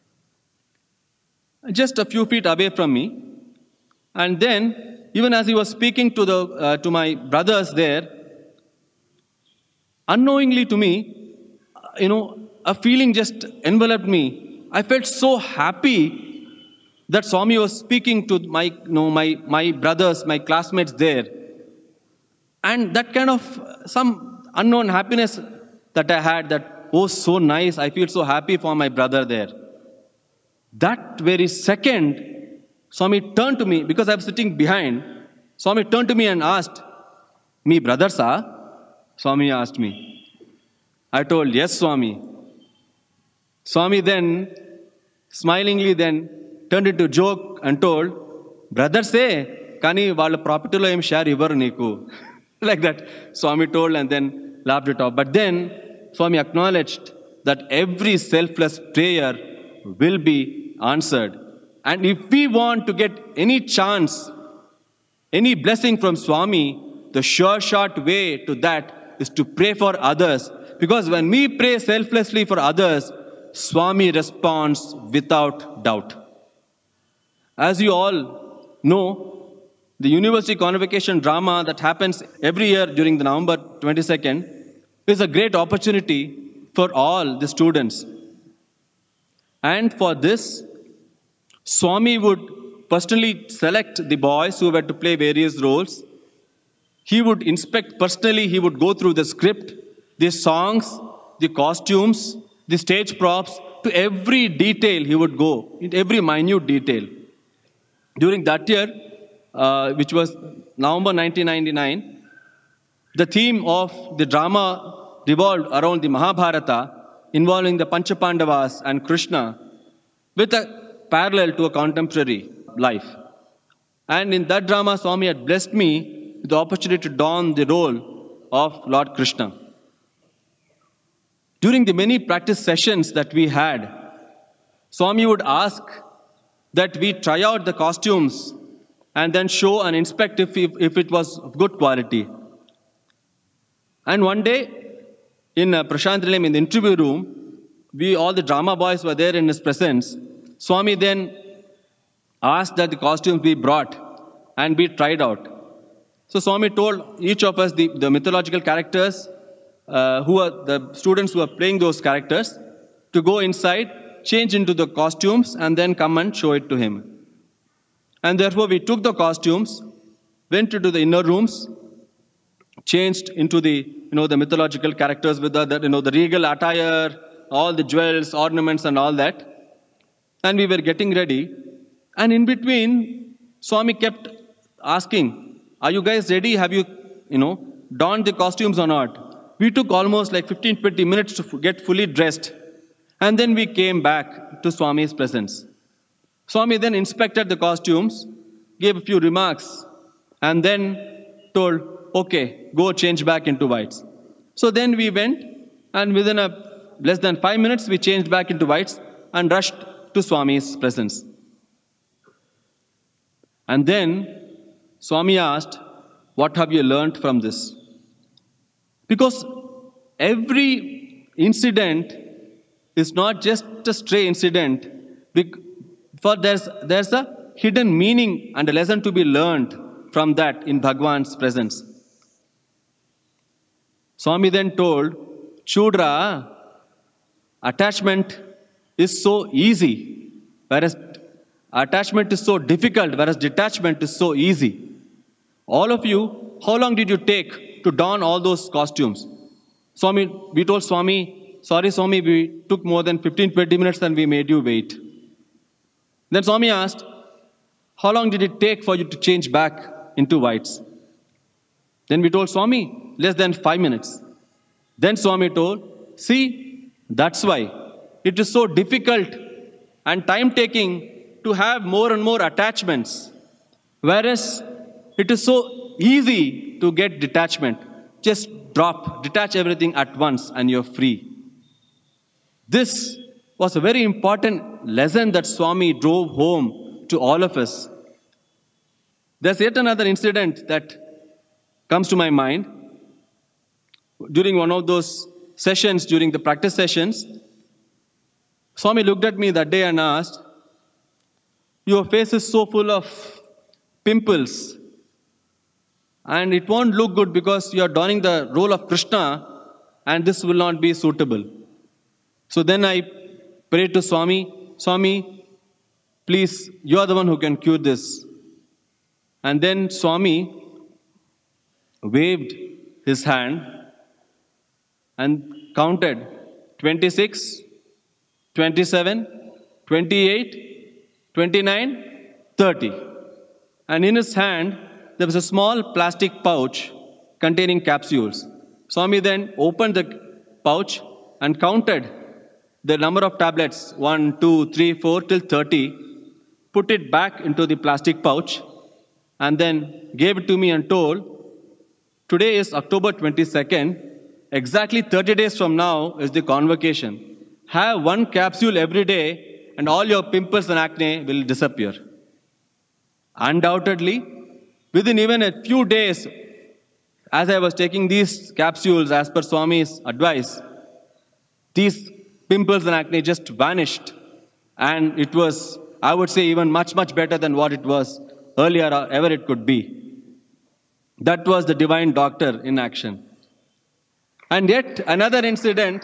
just a few feet away from me. And then, even as he was speaking to my brothers there, unknowingly to me, a feeling just enveloped me. I felt so happy that Swami was speaking to my brothers, my classmates there. And that kind of some unknown happiness that I had, that, oh, so nice, I feel so happy for my brother there. That very second, Swami turned to me, because I was sitting behind. Swami turned to me and asked, "Me brother sa?" Swami asked me. I told, "Yes, Swami." Swami then, smilingly then, turned into joke and told, "Brother say, kani vaalla property lo em share ivaru neeku." Like that, Swami told and then laughed it off. But then, Swami acknowledged that every selfless prayer will be answered. And if we want to get any chance, any blessing from Swami, the sure short way to that is to pray for others. Because when we pray selflessly for others, Swami responds without doubt. As you all know, the University Convocation drama that happens every year during the November 22nd is a great opportunity for all the students. And for this, Swami would personally select the boys who were to play various roles. He would inspect personally, he would go through the script, the songs, the costumes, the stage props, to every detail he would go, in every minute detail. During that year, which was November 1999, the theme of the drama revolved around the Mahabharata, involving the Panchapandavas and Krishna, with a parallel to a contemporary life. And in that drama, Swami had blessed me with the opportunity to don the role of Lord Krishna. During the many practice sessions that we had, Swami would ask that we try out the costumes and then show and inspect if it was of good quality. And one day, in Prashant Nilayam, in the interview room, all the drama boys were there in his presence. Swami then asked that the costumes be brought and be tried out. So Swami told each of us, the mythological characters, who are the students who are playing those characters, to go inside, change into the costumes, and then come and show it to him. And therefore we took the costumes, went into the inner rooms, changed into the mythological characters with the regal attire, all the jewels, ornaments, and all that. And we were getting ready. And in between, Swami kept asking, "Are you guys ready? Have you, donned the costumes or not?" We took almost like 15-20 minutes to get fully dressed. And then we came back to Swami's presence. Swami then inspected the costumes, gave a few remarks, and then told, "Okay, go change back into whites." So then we went, and within less than 5 minutes, we changed back into whites and rushed to Swami's presence. And then Swami asked, "What have you learnt from this?" Because every incident is not just a stray incident, for there's a hidden meaning and a lesson to be learned from that in Bhagwan's presence. Swami then told, "Chudra, attachment is so easy, whereas attachment is so difficult, whereas detachment is so easy. All of you, how long did you take to don all those costumes?" We told Swami, "Sorry, Swami, we took more than 15-20 minutes and we made you wait." Then Swami asked, "How long did it take for you to change back into whites?" Then we told Swami, "Less than 5 minutes." Then Swami told, "See, that's why it is so difficult and time-taking to have more and more attachments, whereas it is so easy to get detachment. Just detach everything at once and you're free." This was a very important lesson that Swami drove home to all of us. There's yet another incident that comes to my mind. During one of those sessions, during the practice sessions, Swami looked at me that day and asked, "Your face is so full of pimples, and it won't look good because you are donning the role of Krishna, and this will not be suitable." So then I prayed to Swami, "Swami, please, you are the one who can cure this." And then Swami waved his hand and counted 26, 27, 28, 29, 30. And in his hand, there was a small plastic pouch containing capsules. Swami then opened the pouch and counted the number of tablets, 1, 2, 3, 4, till 30, put it back into the plastic pouch, and then gave it to me and told, "Today is October 22nd. Exactly 30 days from now is the convocation. Have one capsule every day and all your pimples and acne will disappear." Undoubtedly, within even a few days, as I was taking these capsules as per Swami's advice, these pimples and acne just vanished. And it was, I would say, even much, much better than what it was earlier or ever it could be. That was the divine doctor in action. And yet another incident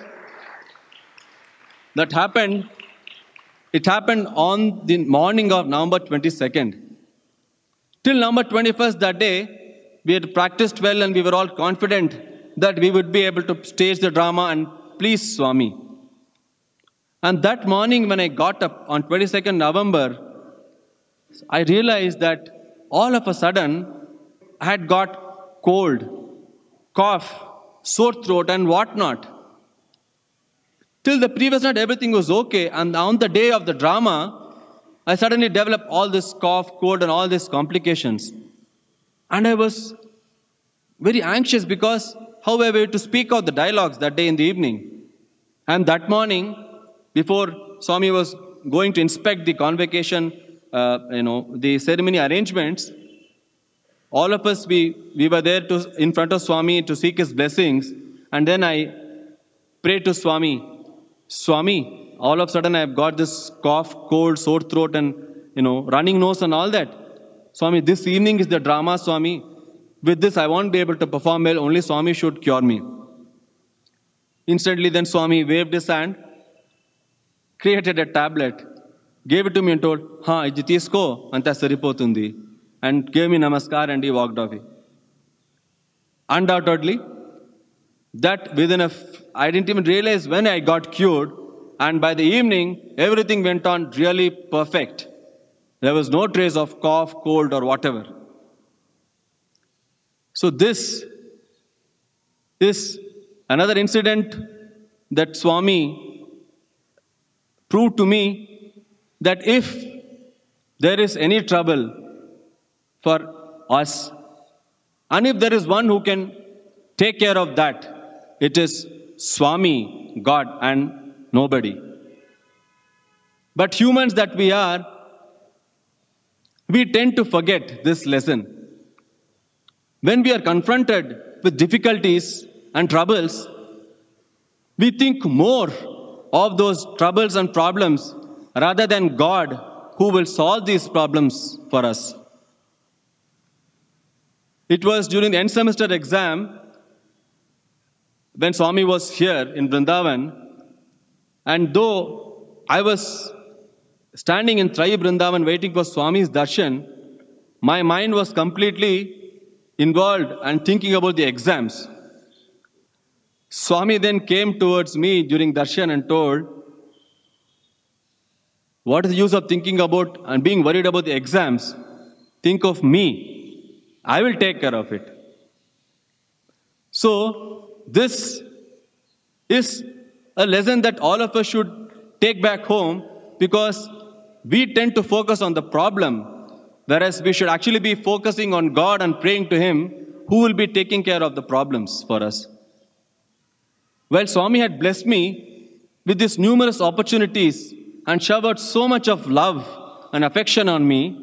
that happened, it happened on the morning of November 22nd. Till November 21st, that day, we had practiced well and we were all confident that we would be able to stage the drama and please Swami. And that morning when I got up on 22nd November, I realized that all of a sudden I had got cold, cough, sore throat, and whatnot. Till the previous night, everything was okay, and on the day of the drama, I suddenly developed all this cough, cold, and all these complications. And I was very anxious because how I were to speak out the dialogues that day in the evening. And that morning, before Swami was going to inspect the convocation, the ceremony arrangements, all of us, we were there in front of Swami to seek his blessings. And then I prayed to Swami, Swami, all of a sudden I've got this cough, cold, sore throat, and running nose and all that. Swami, this evening is the drama, Swami. With this, I won't be able to perform well. Only Swami should cure me. Instantly, then Swami waved his hand, created a tablet, gave it to me and told, "Ha, idi teesko anta saripotundi," and gave me namaskar and he walked away. Undoubtedly, that I didn't even realize when I got cured, and by the evening, everything went on really perfect. There was no trace of cough, cold, or whatever. So this is another incident that Swami proved to me that if there is any trouble for us, and if there is one who can take care of that, it is Swami, God, and nobody. But humans that we are, we tend to forget this lesson. When we are confronted with difficulties and troubles, we think more of those troubles and problems rather than God who will solve these problems for us. It was during the end semester exam when Swami was here in Vrindavan, and though I was standing in Trai Vrindavan waiting for Swami's darshan, my mind was completely involved and thinking about the exams. Swami then came towards me during darshan and told, "What is the use of thinking about and being worried about the exams? Think of me. I will take care of it." So, this is a lesson that all of us should take back home, because we tend to focus on the problem, whereas we should actually be focusing on God and praying to Him, who will be taking care of the problems for us. Well, Swami had blessed me with these numerous opportunities and showered so much of love and affection on me.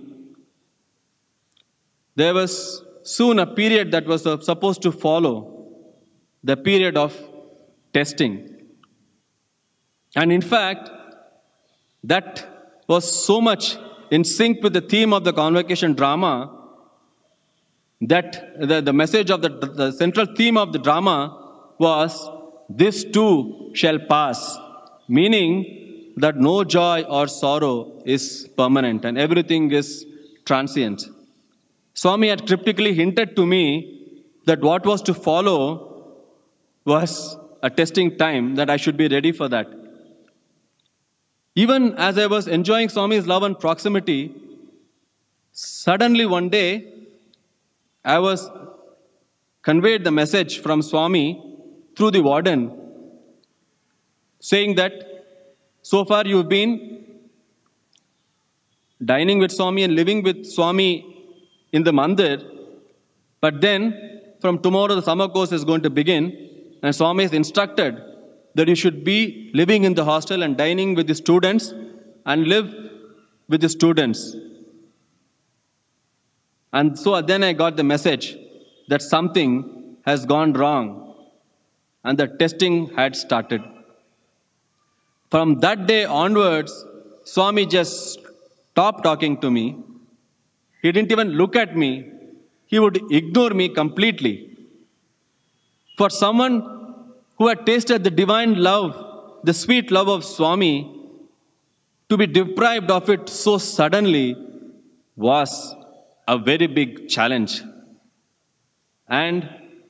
There was soon a period that was supposed to follow, the period of testing. And in fact, that was so much in sync with the theme of the convocation drama that the message of the central theme of the drama was, "This too shall pass," meaning that no joy or sorrow is permanent and everything is transient. Swami had cryptically hinted to me that what was to follow was a testing time, that I should be ready for that. Even as I was enjoying Swami's love and proximity, suddenly one day, I was conveyed the message from Swami through the warden, saying that so far you've been dining with Swami and living with Swami in the mandir, but then from tomorrow the summer course is going to begin, and Swami is instructed that you should be living in the hostel and dining with the students and live with the students. And so then I got the message that something has gone wrong and the testing had started. From that day onwards, Swami just stopped talking to me. He didn't even look at me. He would ignore me completely. For someone who had tasted the divine love, the sweet love of Swami, to be deprived of it so suddenly was a very big challenge. And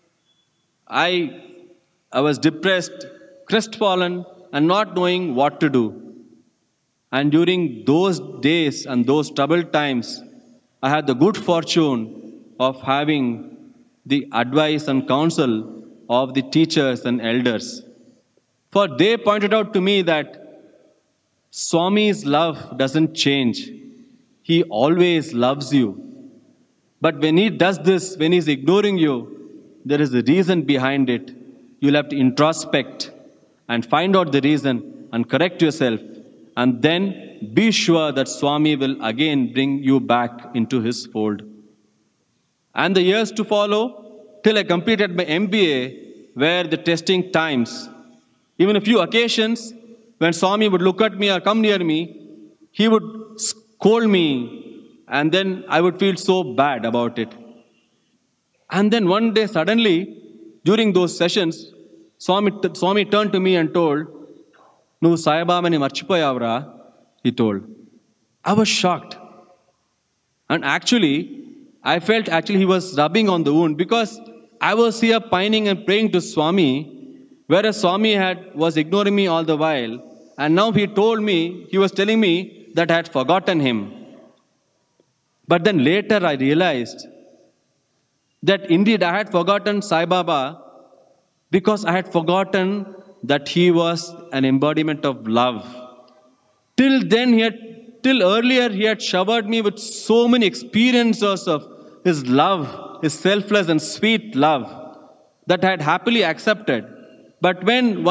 I was depressed, crestfallen, and not knowing what to do. And during those days and those troubled times, I had the good fortune of having the advice and counsel of the teachers and elders. For they pointed out to me that Swami's love doesn't change. He always loves you. But when he does this, when he's ignoring you, there is a reason behind it. You'll have to introspect and find out the reason and correct yourself. And then be sure that Swami will again bring you back into his fold. And the years to follow, till I completed my MBA, were the testing times. Even a few occasions, when Swami would look at me or come near me, he would scold me, and then I would feel so bad about it. And then one day, suddenly, during those sessions, Swami turned to me and told, "Nu Sai Babani marchipayavra," he told. I was shocked. And actually, I felt he was rubbing on the wound, because I was here pining and praying to Swami, whereas Swami was ignoring me all the while. And now he was telling me that I had forgotten him. But then later I realized that indeed I had forgotten Sai Baba, because I had forgotten that he was an embodiment of love. Till earlier he had showered me with so many experiences of his love, his selfless and sweet love, that I had happily accepted. But when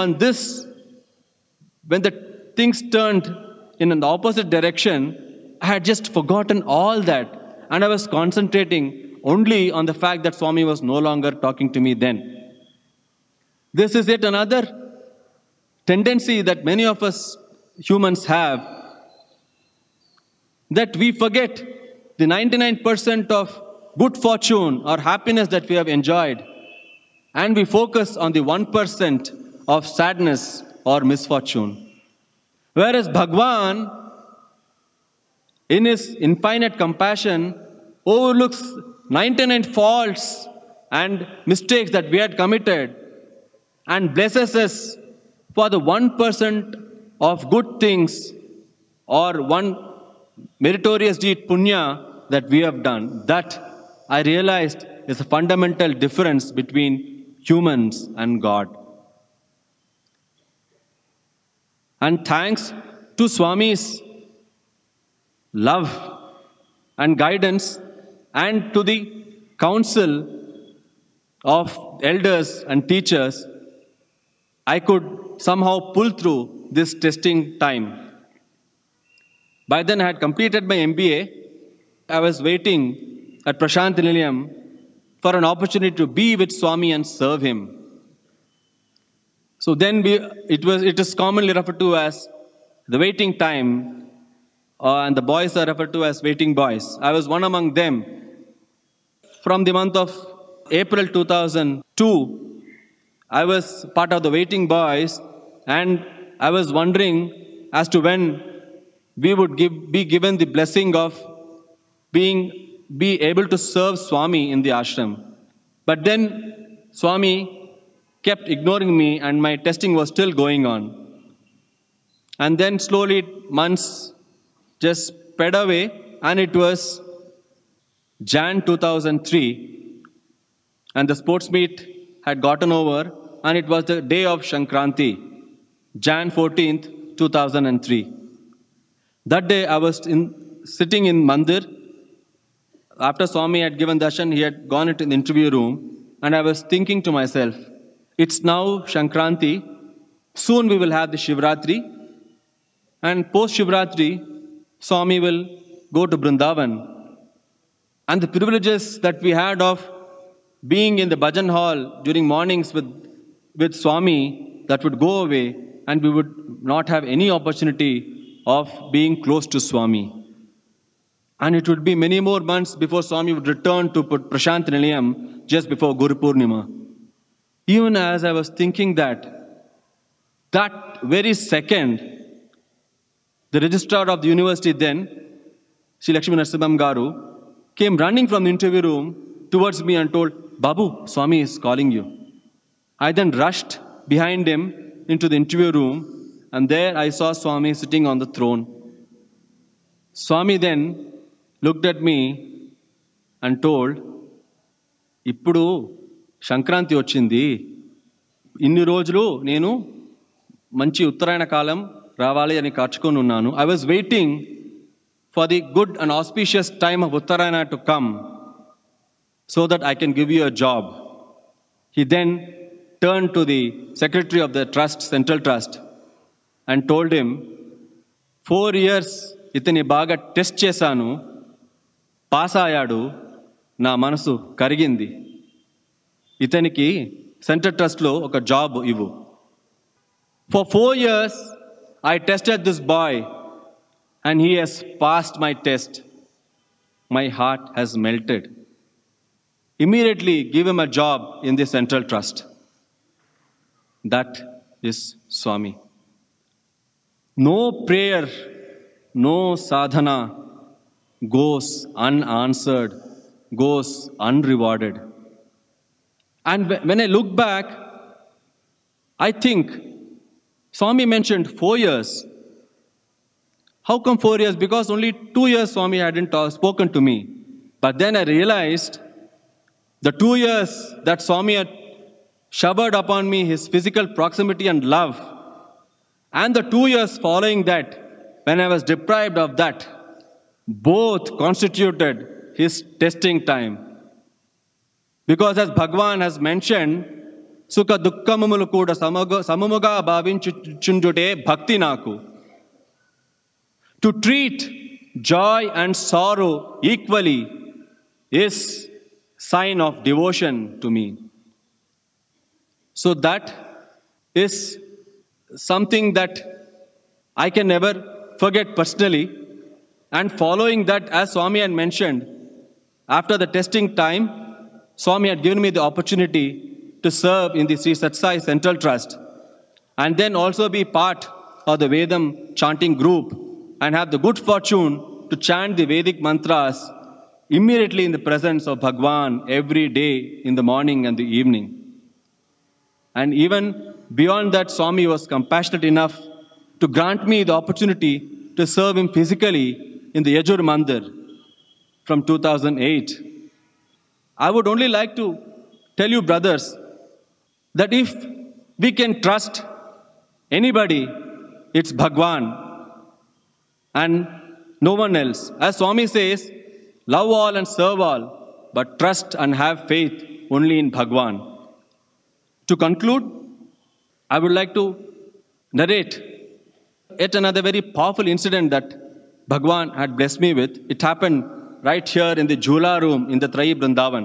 the things turned in an opposite direction, I had just forgotten all that, and I was concentrating only on the fact that Swami was no longer talking to me then. This is yet another tendency that many of us humans have, that we forget the 99% of good fortune or happiness that we have enjoyed, and we focus on the 1% of sadness or misfortune. Whereas Bhagwan, in his infinite compassion, overlooks 99 faults and mistakes that we had committed and blesses us for the 1% of good things or one meritorious deed, punya, that we have done. That, I realized, is a fundamental difference between humans and God. And thanks to Swami's love and guidance, and to the counsel of elders and teachers, I could somehow pull through this testing time. By then I had completed my MBA. I was waiting at Prashant Nilayam for an opportunity to be with Swami and serve him. So then it is commonly referred to as the waiting time, and the boys are referred to as waiting boys. I was one among them. From the month of April 2002, I was part of the waiting boys, and I was wondering as to when we would be given the blessing of be able to serve Swami in the ashram. But then Swami kept ignoring me, and my testing was still going on. And then slowly months just sped away, and it was Jan 2003, and the sports meet had gotten over, and it was the day of Shankranti, Jan 14th, 2003. That day I was sitting in Mandir. After Swami had given darshan, he had gone into the interview room, and I was thinking to myself, it's now Shankranti, soon we will have the Shivratri, and post Shivratri, Swami will go to Vrindavan. And the privileges that we had of being in the bhajan hall during mornings with Swami, that would go away, and we would not have any opportunity of being close to Swami. And it would be many more months before Swami would return to Prashant Nilayam just before Guru Purnima. Even as I was thinking that very second, the registrar of the university then, Sri Lakshmi Narasimham Garu, came running from the interview room towards me and told, "Babu, Swami is calling you." I then rushed behind him into the interview room, and there I saw Swami sitting on the throne. Swami then looked at me and told, ఇప్పుడు సంక్రాంతి వచ్చింది, ఇన్ని రోజులు నేను మంచి ఉత్తరాయణ కాలం రావాలి అని కాచుకొని ఉన్నాను. I was waiting for the good and auspicious time of Uttarayana to come so that I can give you a job. He then turned to the secretary of the trust, Central Trust, and told him, 4 years ఇతని బాగా test చేశాను, pass అయ్యాడు, నా మనసు కరిగింది, ఇతనికి central ట్రస్ట్లో ఒక job ఇవ్వు. For 4 years I tested this boy and he has passed my test. My heart has melted. Immediately give him a job in the Central Trust. That is Swami. No prayer, no sadhana goes unanswered, goes unrewarded. And when I look back, I think Swami mentioned 4 years. How come 4 years? Because only 2 years Swami hadn't spoken to me. But then I realized the 2 years that Swami had showered upon me his physical proximity and love, and the 2 years following that, when I was deprived of that, both constituted his testing time. Because as Bhagwan has mentioned, Sukha Dukkhamamulu Kuda Samamuga Bhavinchunjute Bhakti Naku. To treat joy and sorrow equally is sign of devotion to me. So that is something that I can never forget personally. And following that, as Swami had mentioned, after the testing time, Swami had given me the opportunity to serve in the Sri Sathya Sai Central Trust, and then also be part of the Vedam chanting group and have the good fortune to chant the Vedic mantras immediately in the presence of Bhagwan every day in the morning and the evening. And even beyond that, Swami was compassionate enough to grant me the opportunity to serve him physically in the Yajur Mandir from 2008. I would only like to tell you, brothers, that if we can trust anybody, it's Bhagwan and no one else. As Swami says, love all and serve all, but trust and have faith only in Bhagwan. To conclude, I would like to narrate yet another very powerful incident that Bhagwan had blessed me with. It happened right here in the Jhula room in the Trai Vrindavan.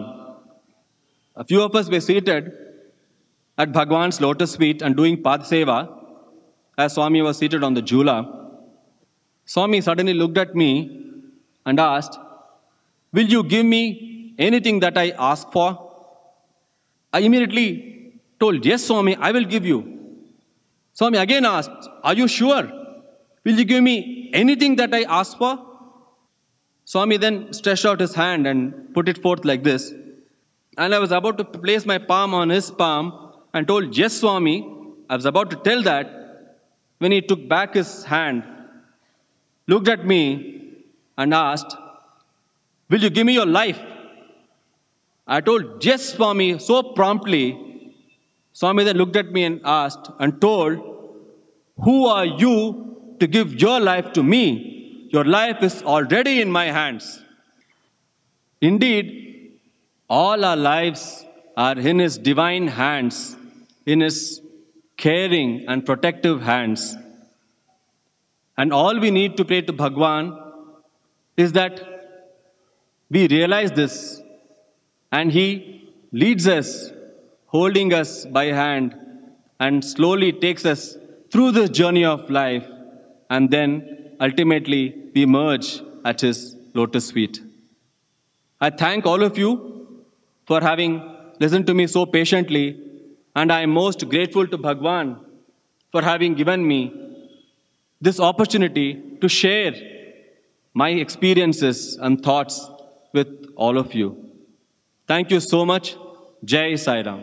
A few of us were seated at Bhagwan's lotus feet and doing Pad Seva as Swami was seated on the Jhula. Swami suddenly looked at me and asked, "Will you give me anything that I ask for?" I immediately told, "Yes, Swami, I will give you." Swami again asked, "Are you sure? Will you give me anything that I ask for?" Swami then stretched out his hand and put it forth like this. And I was about to place my palm on his palm and told, "Yes, Swami." I was about to tell that when he took back his hand, looked at me and asked, "Will you give me your life?" I told, "Yes, Swami," so promptly. Swami then looked at me and asked and told, "Who are you to give your life to me? Your life is already in my hands." Indeed, all our lives are in His divine hands, in His caring and protective hands. And all we need to pray to Bhagwan is that we realize this and He leads us, holding us by hand and slowly takes us through this journey of life, and then ultimately we merge at His lotus feet. I thank all of you for having listened to me so patiently, and I am most grateful to Bhagwan for having given me this opportunity to share my experiences and thoughts with all of you. Thank you so much. Jai Sai Ram.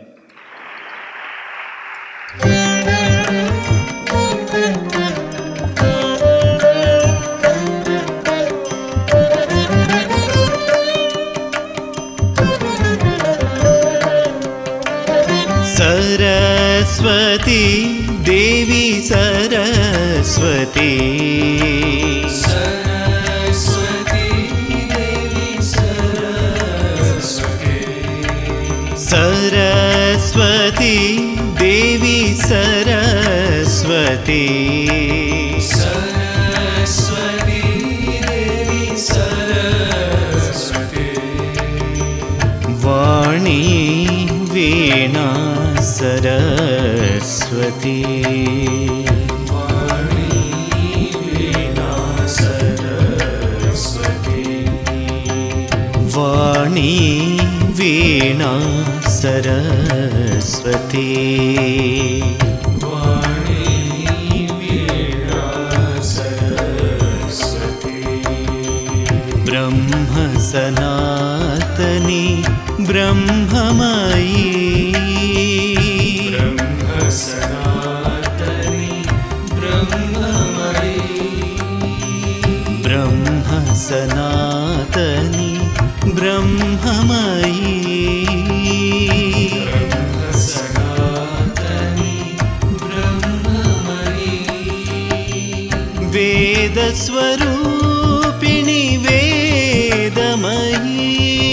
Saraswati देवी सरस्वती सरस्वती देवी सरस्वती वाणी वीणा सरस्वती वाणी वीणा सरस्वती ब्रह्म सनातनी ब्रह्ममयी ब्रह्म सनातनी ब्रह्ममयी वेदस्वरूपिणि वेदमयी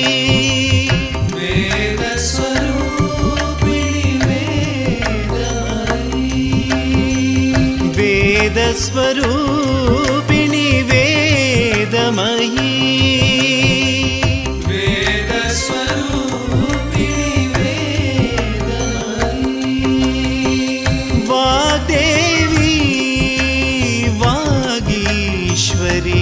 वेदस्वरूपिणि वेदमयी वाग्देवी वागीश्वरी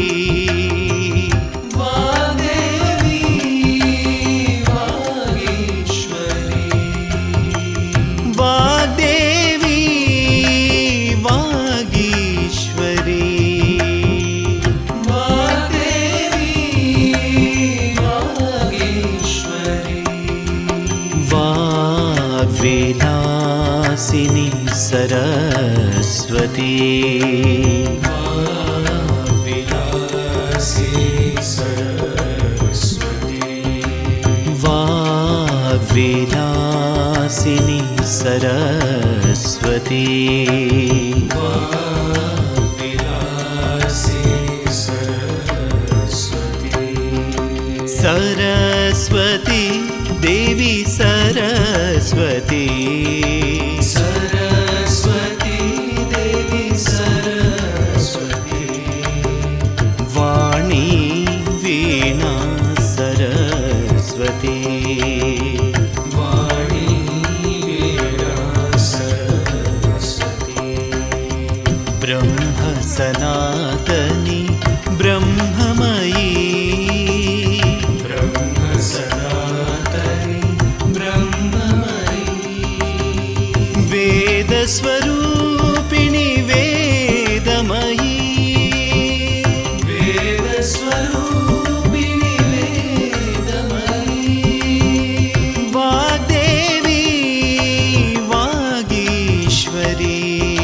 वाग्देवी वागीश्वरी वाग्विलासिनी सरस्वती वाग्विलासिनी सरस्वती सरस्वती देवी सरस्वती वाणी वीणा सरस्वती ब्रह्म सनातनी ब्रह्ममयी वेदस्वरूपिणि वेदमयी वाग्देवी वागीश्वरी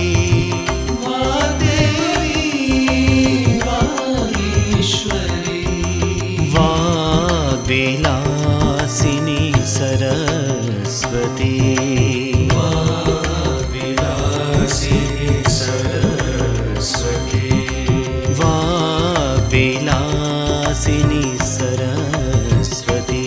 वाग्विलासिनी सरस्वती वाग्विलासिनी सरस्वती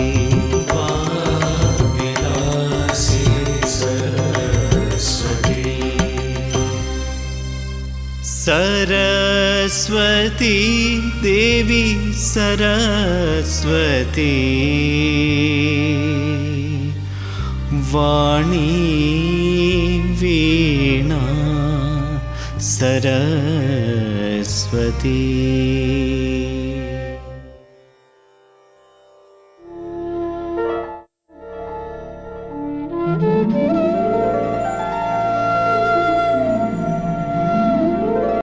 सरस्वती देवी सरस्वती वाणी वीणा सरस्वती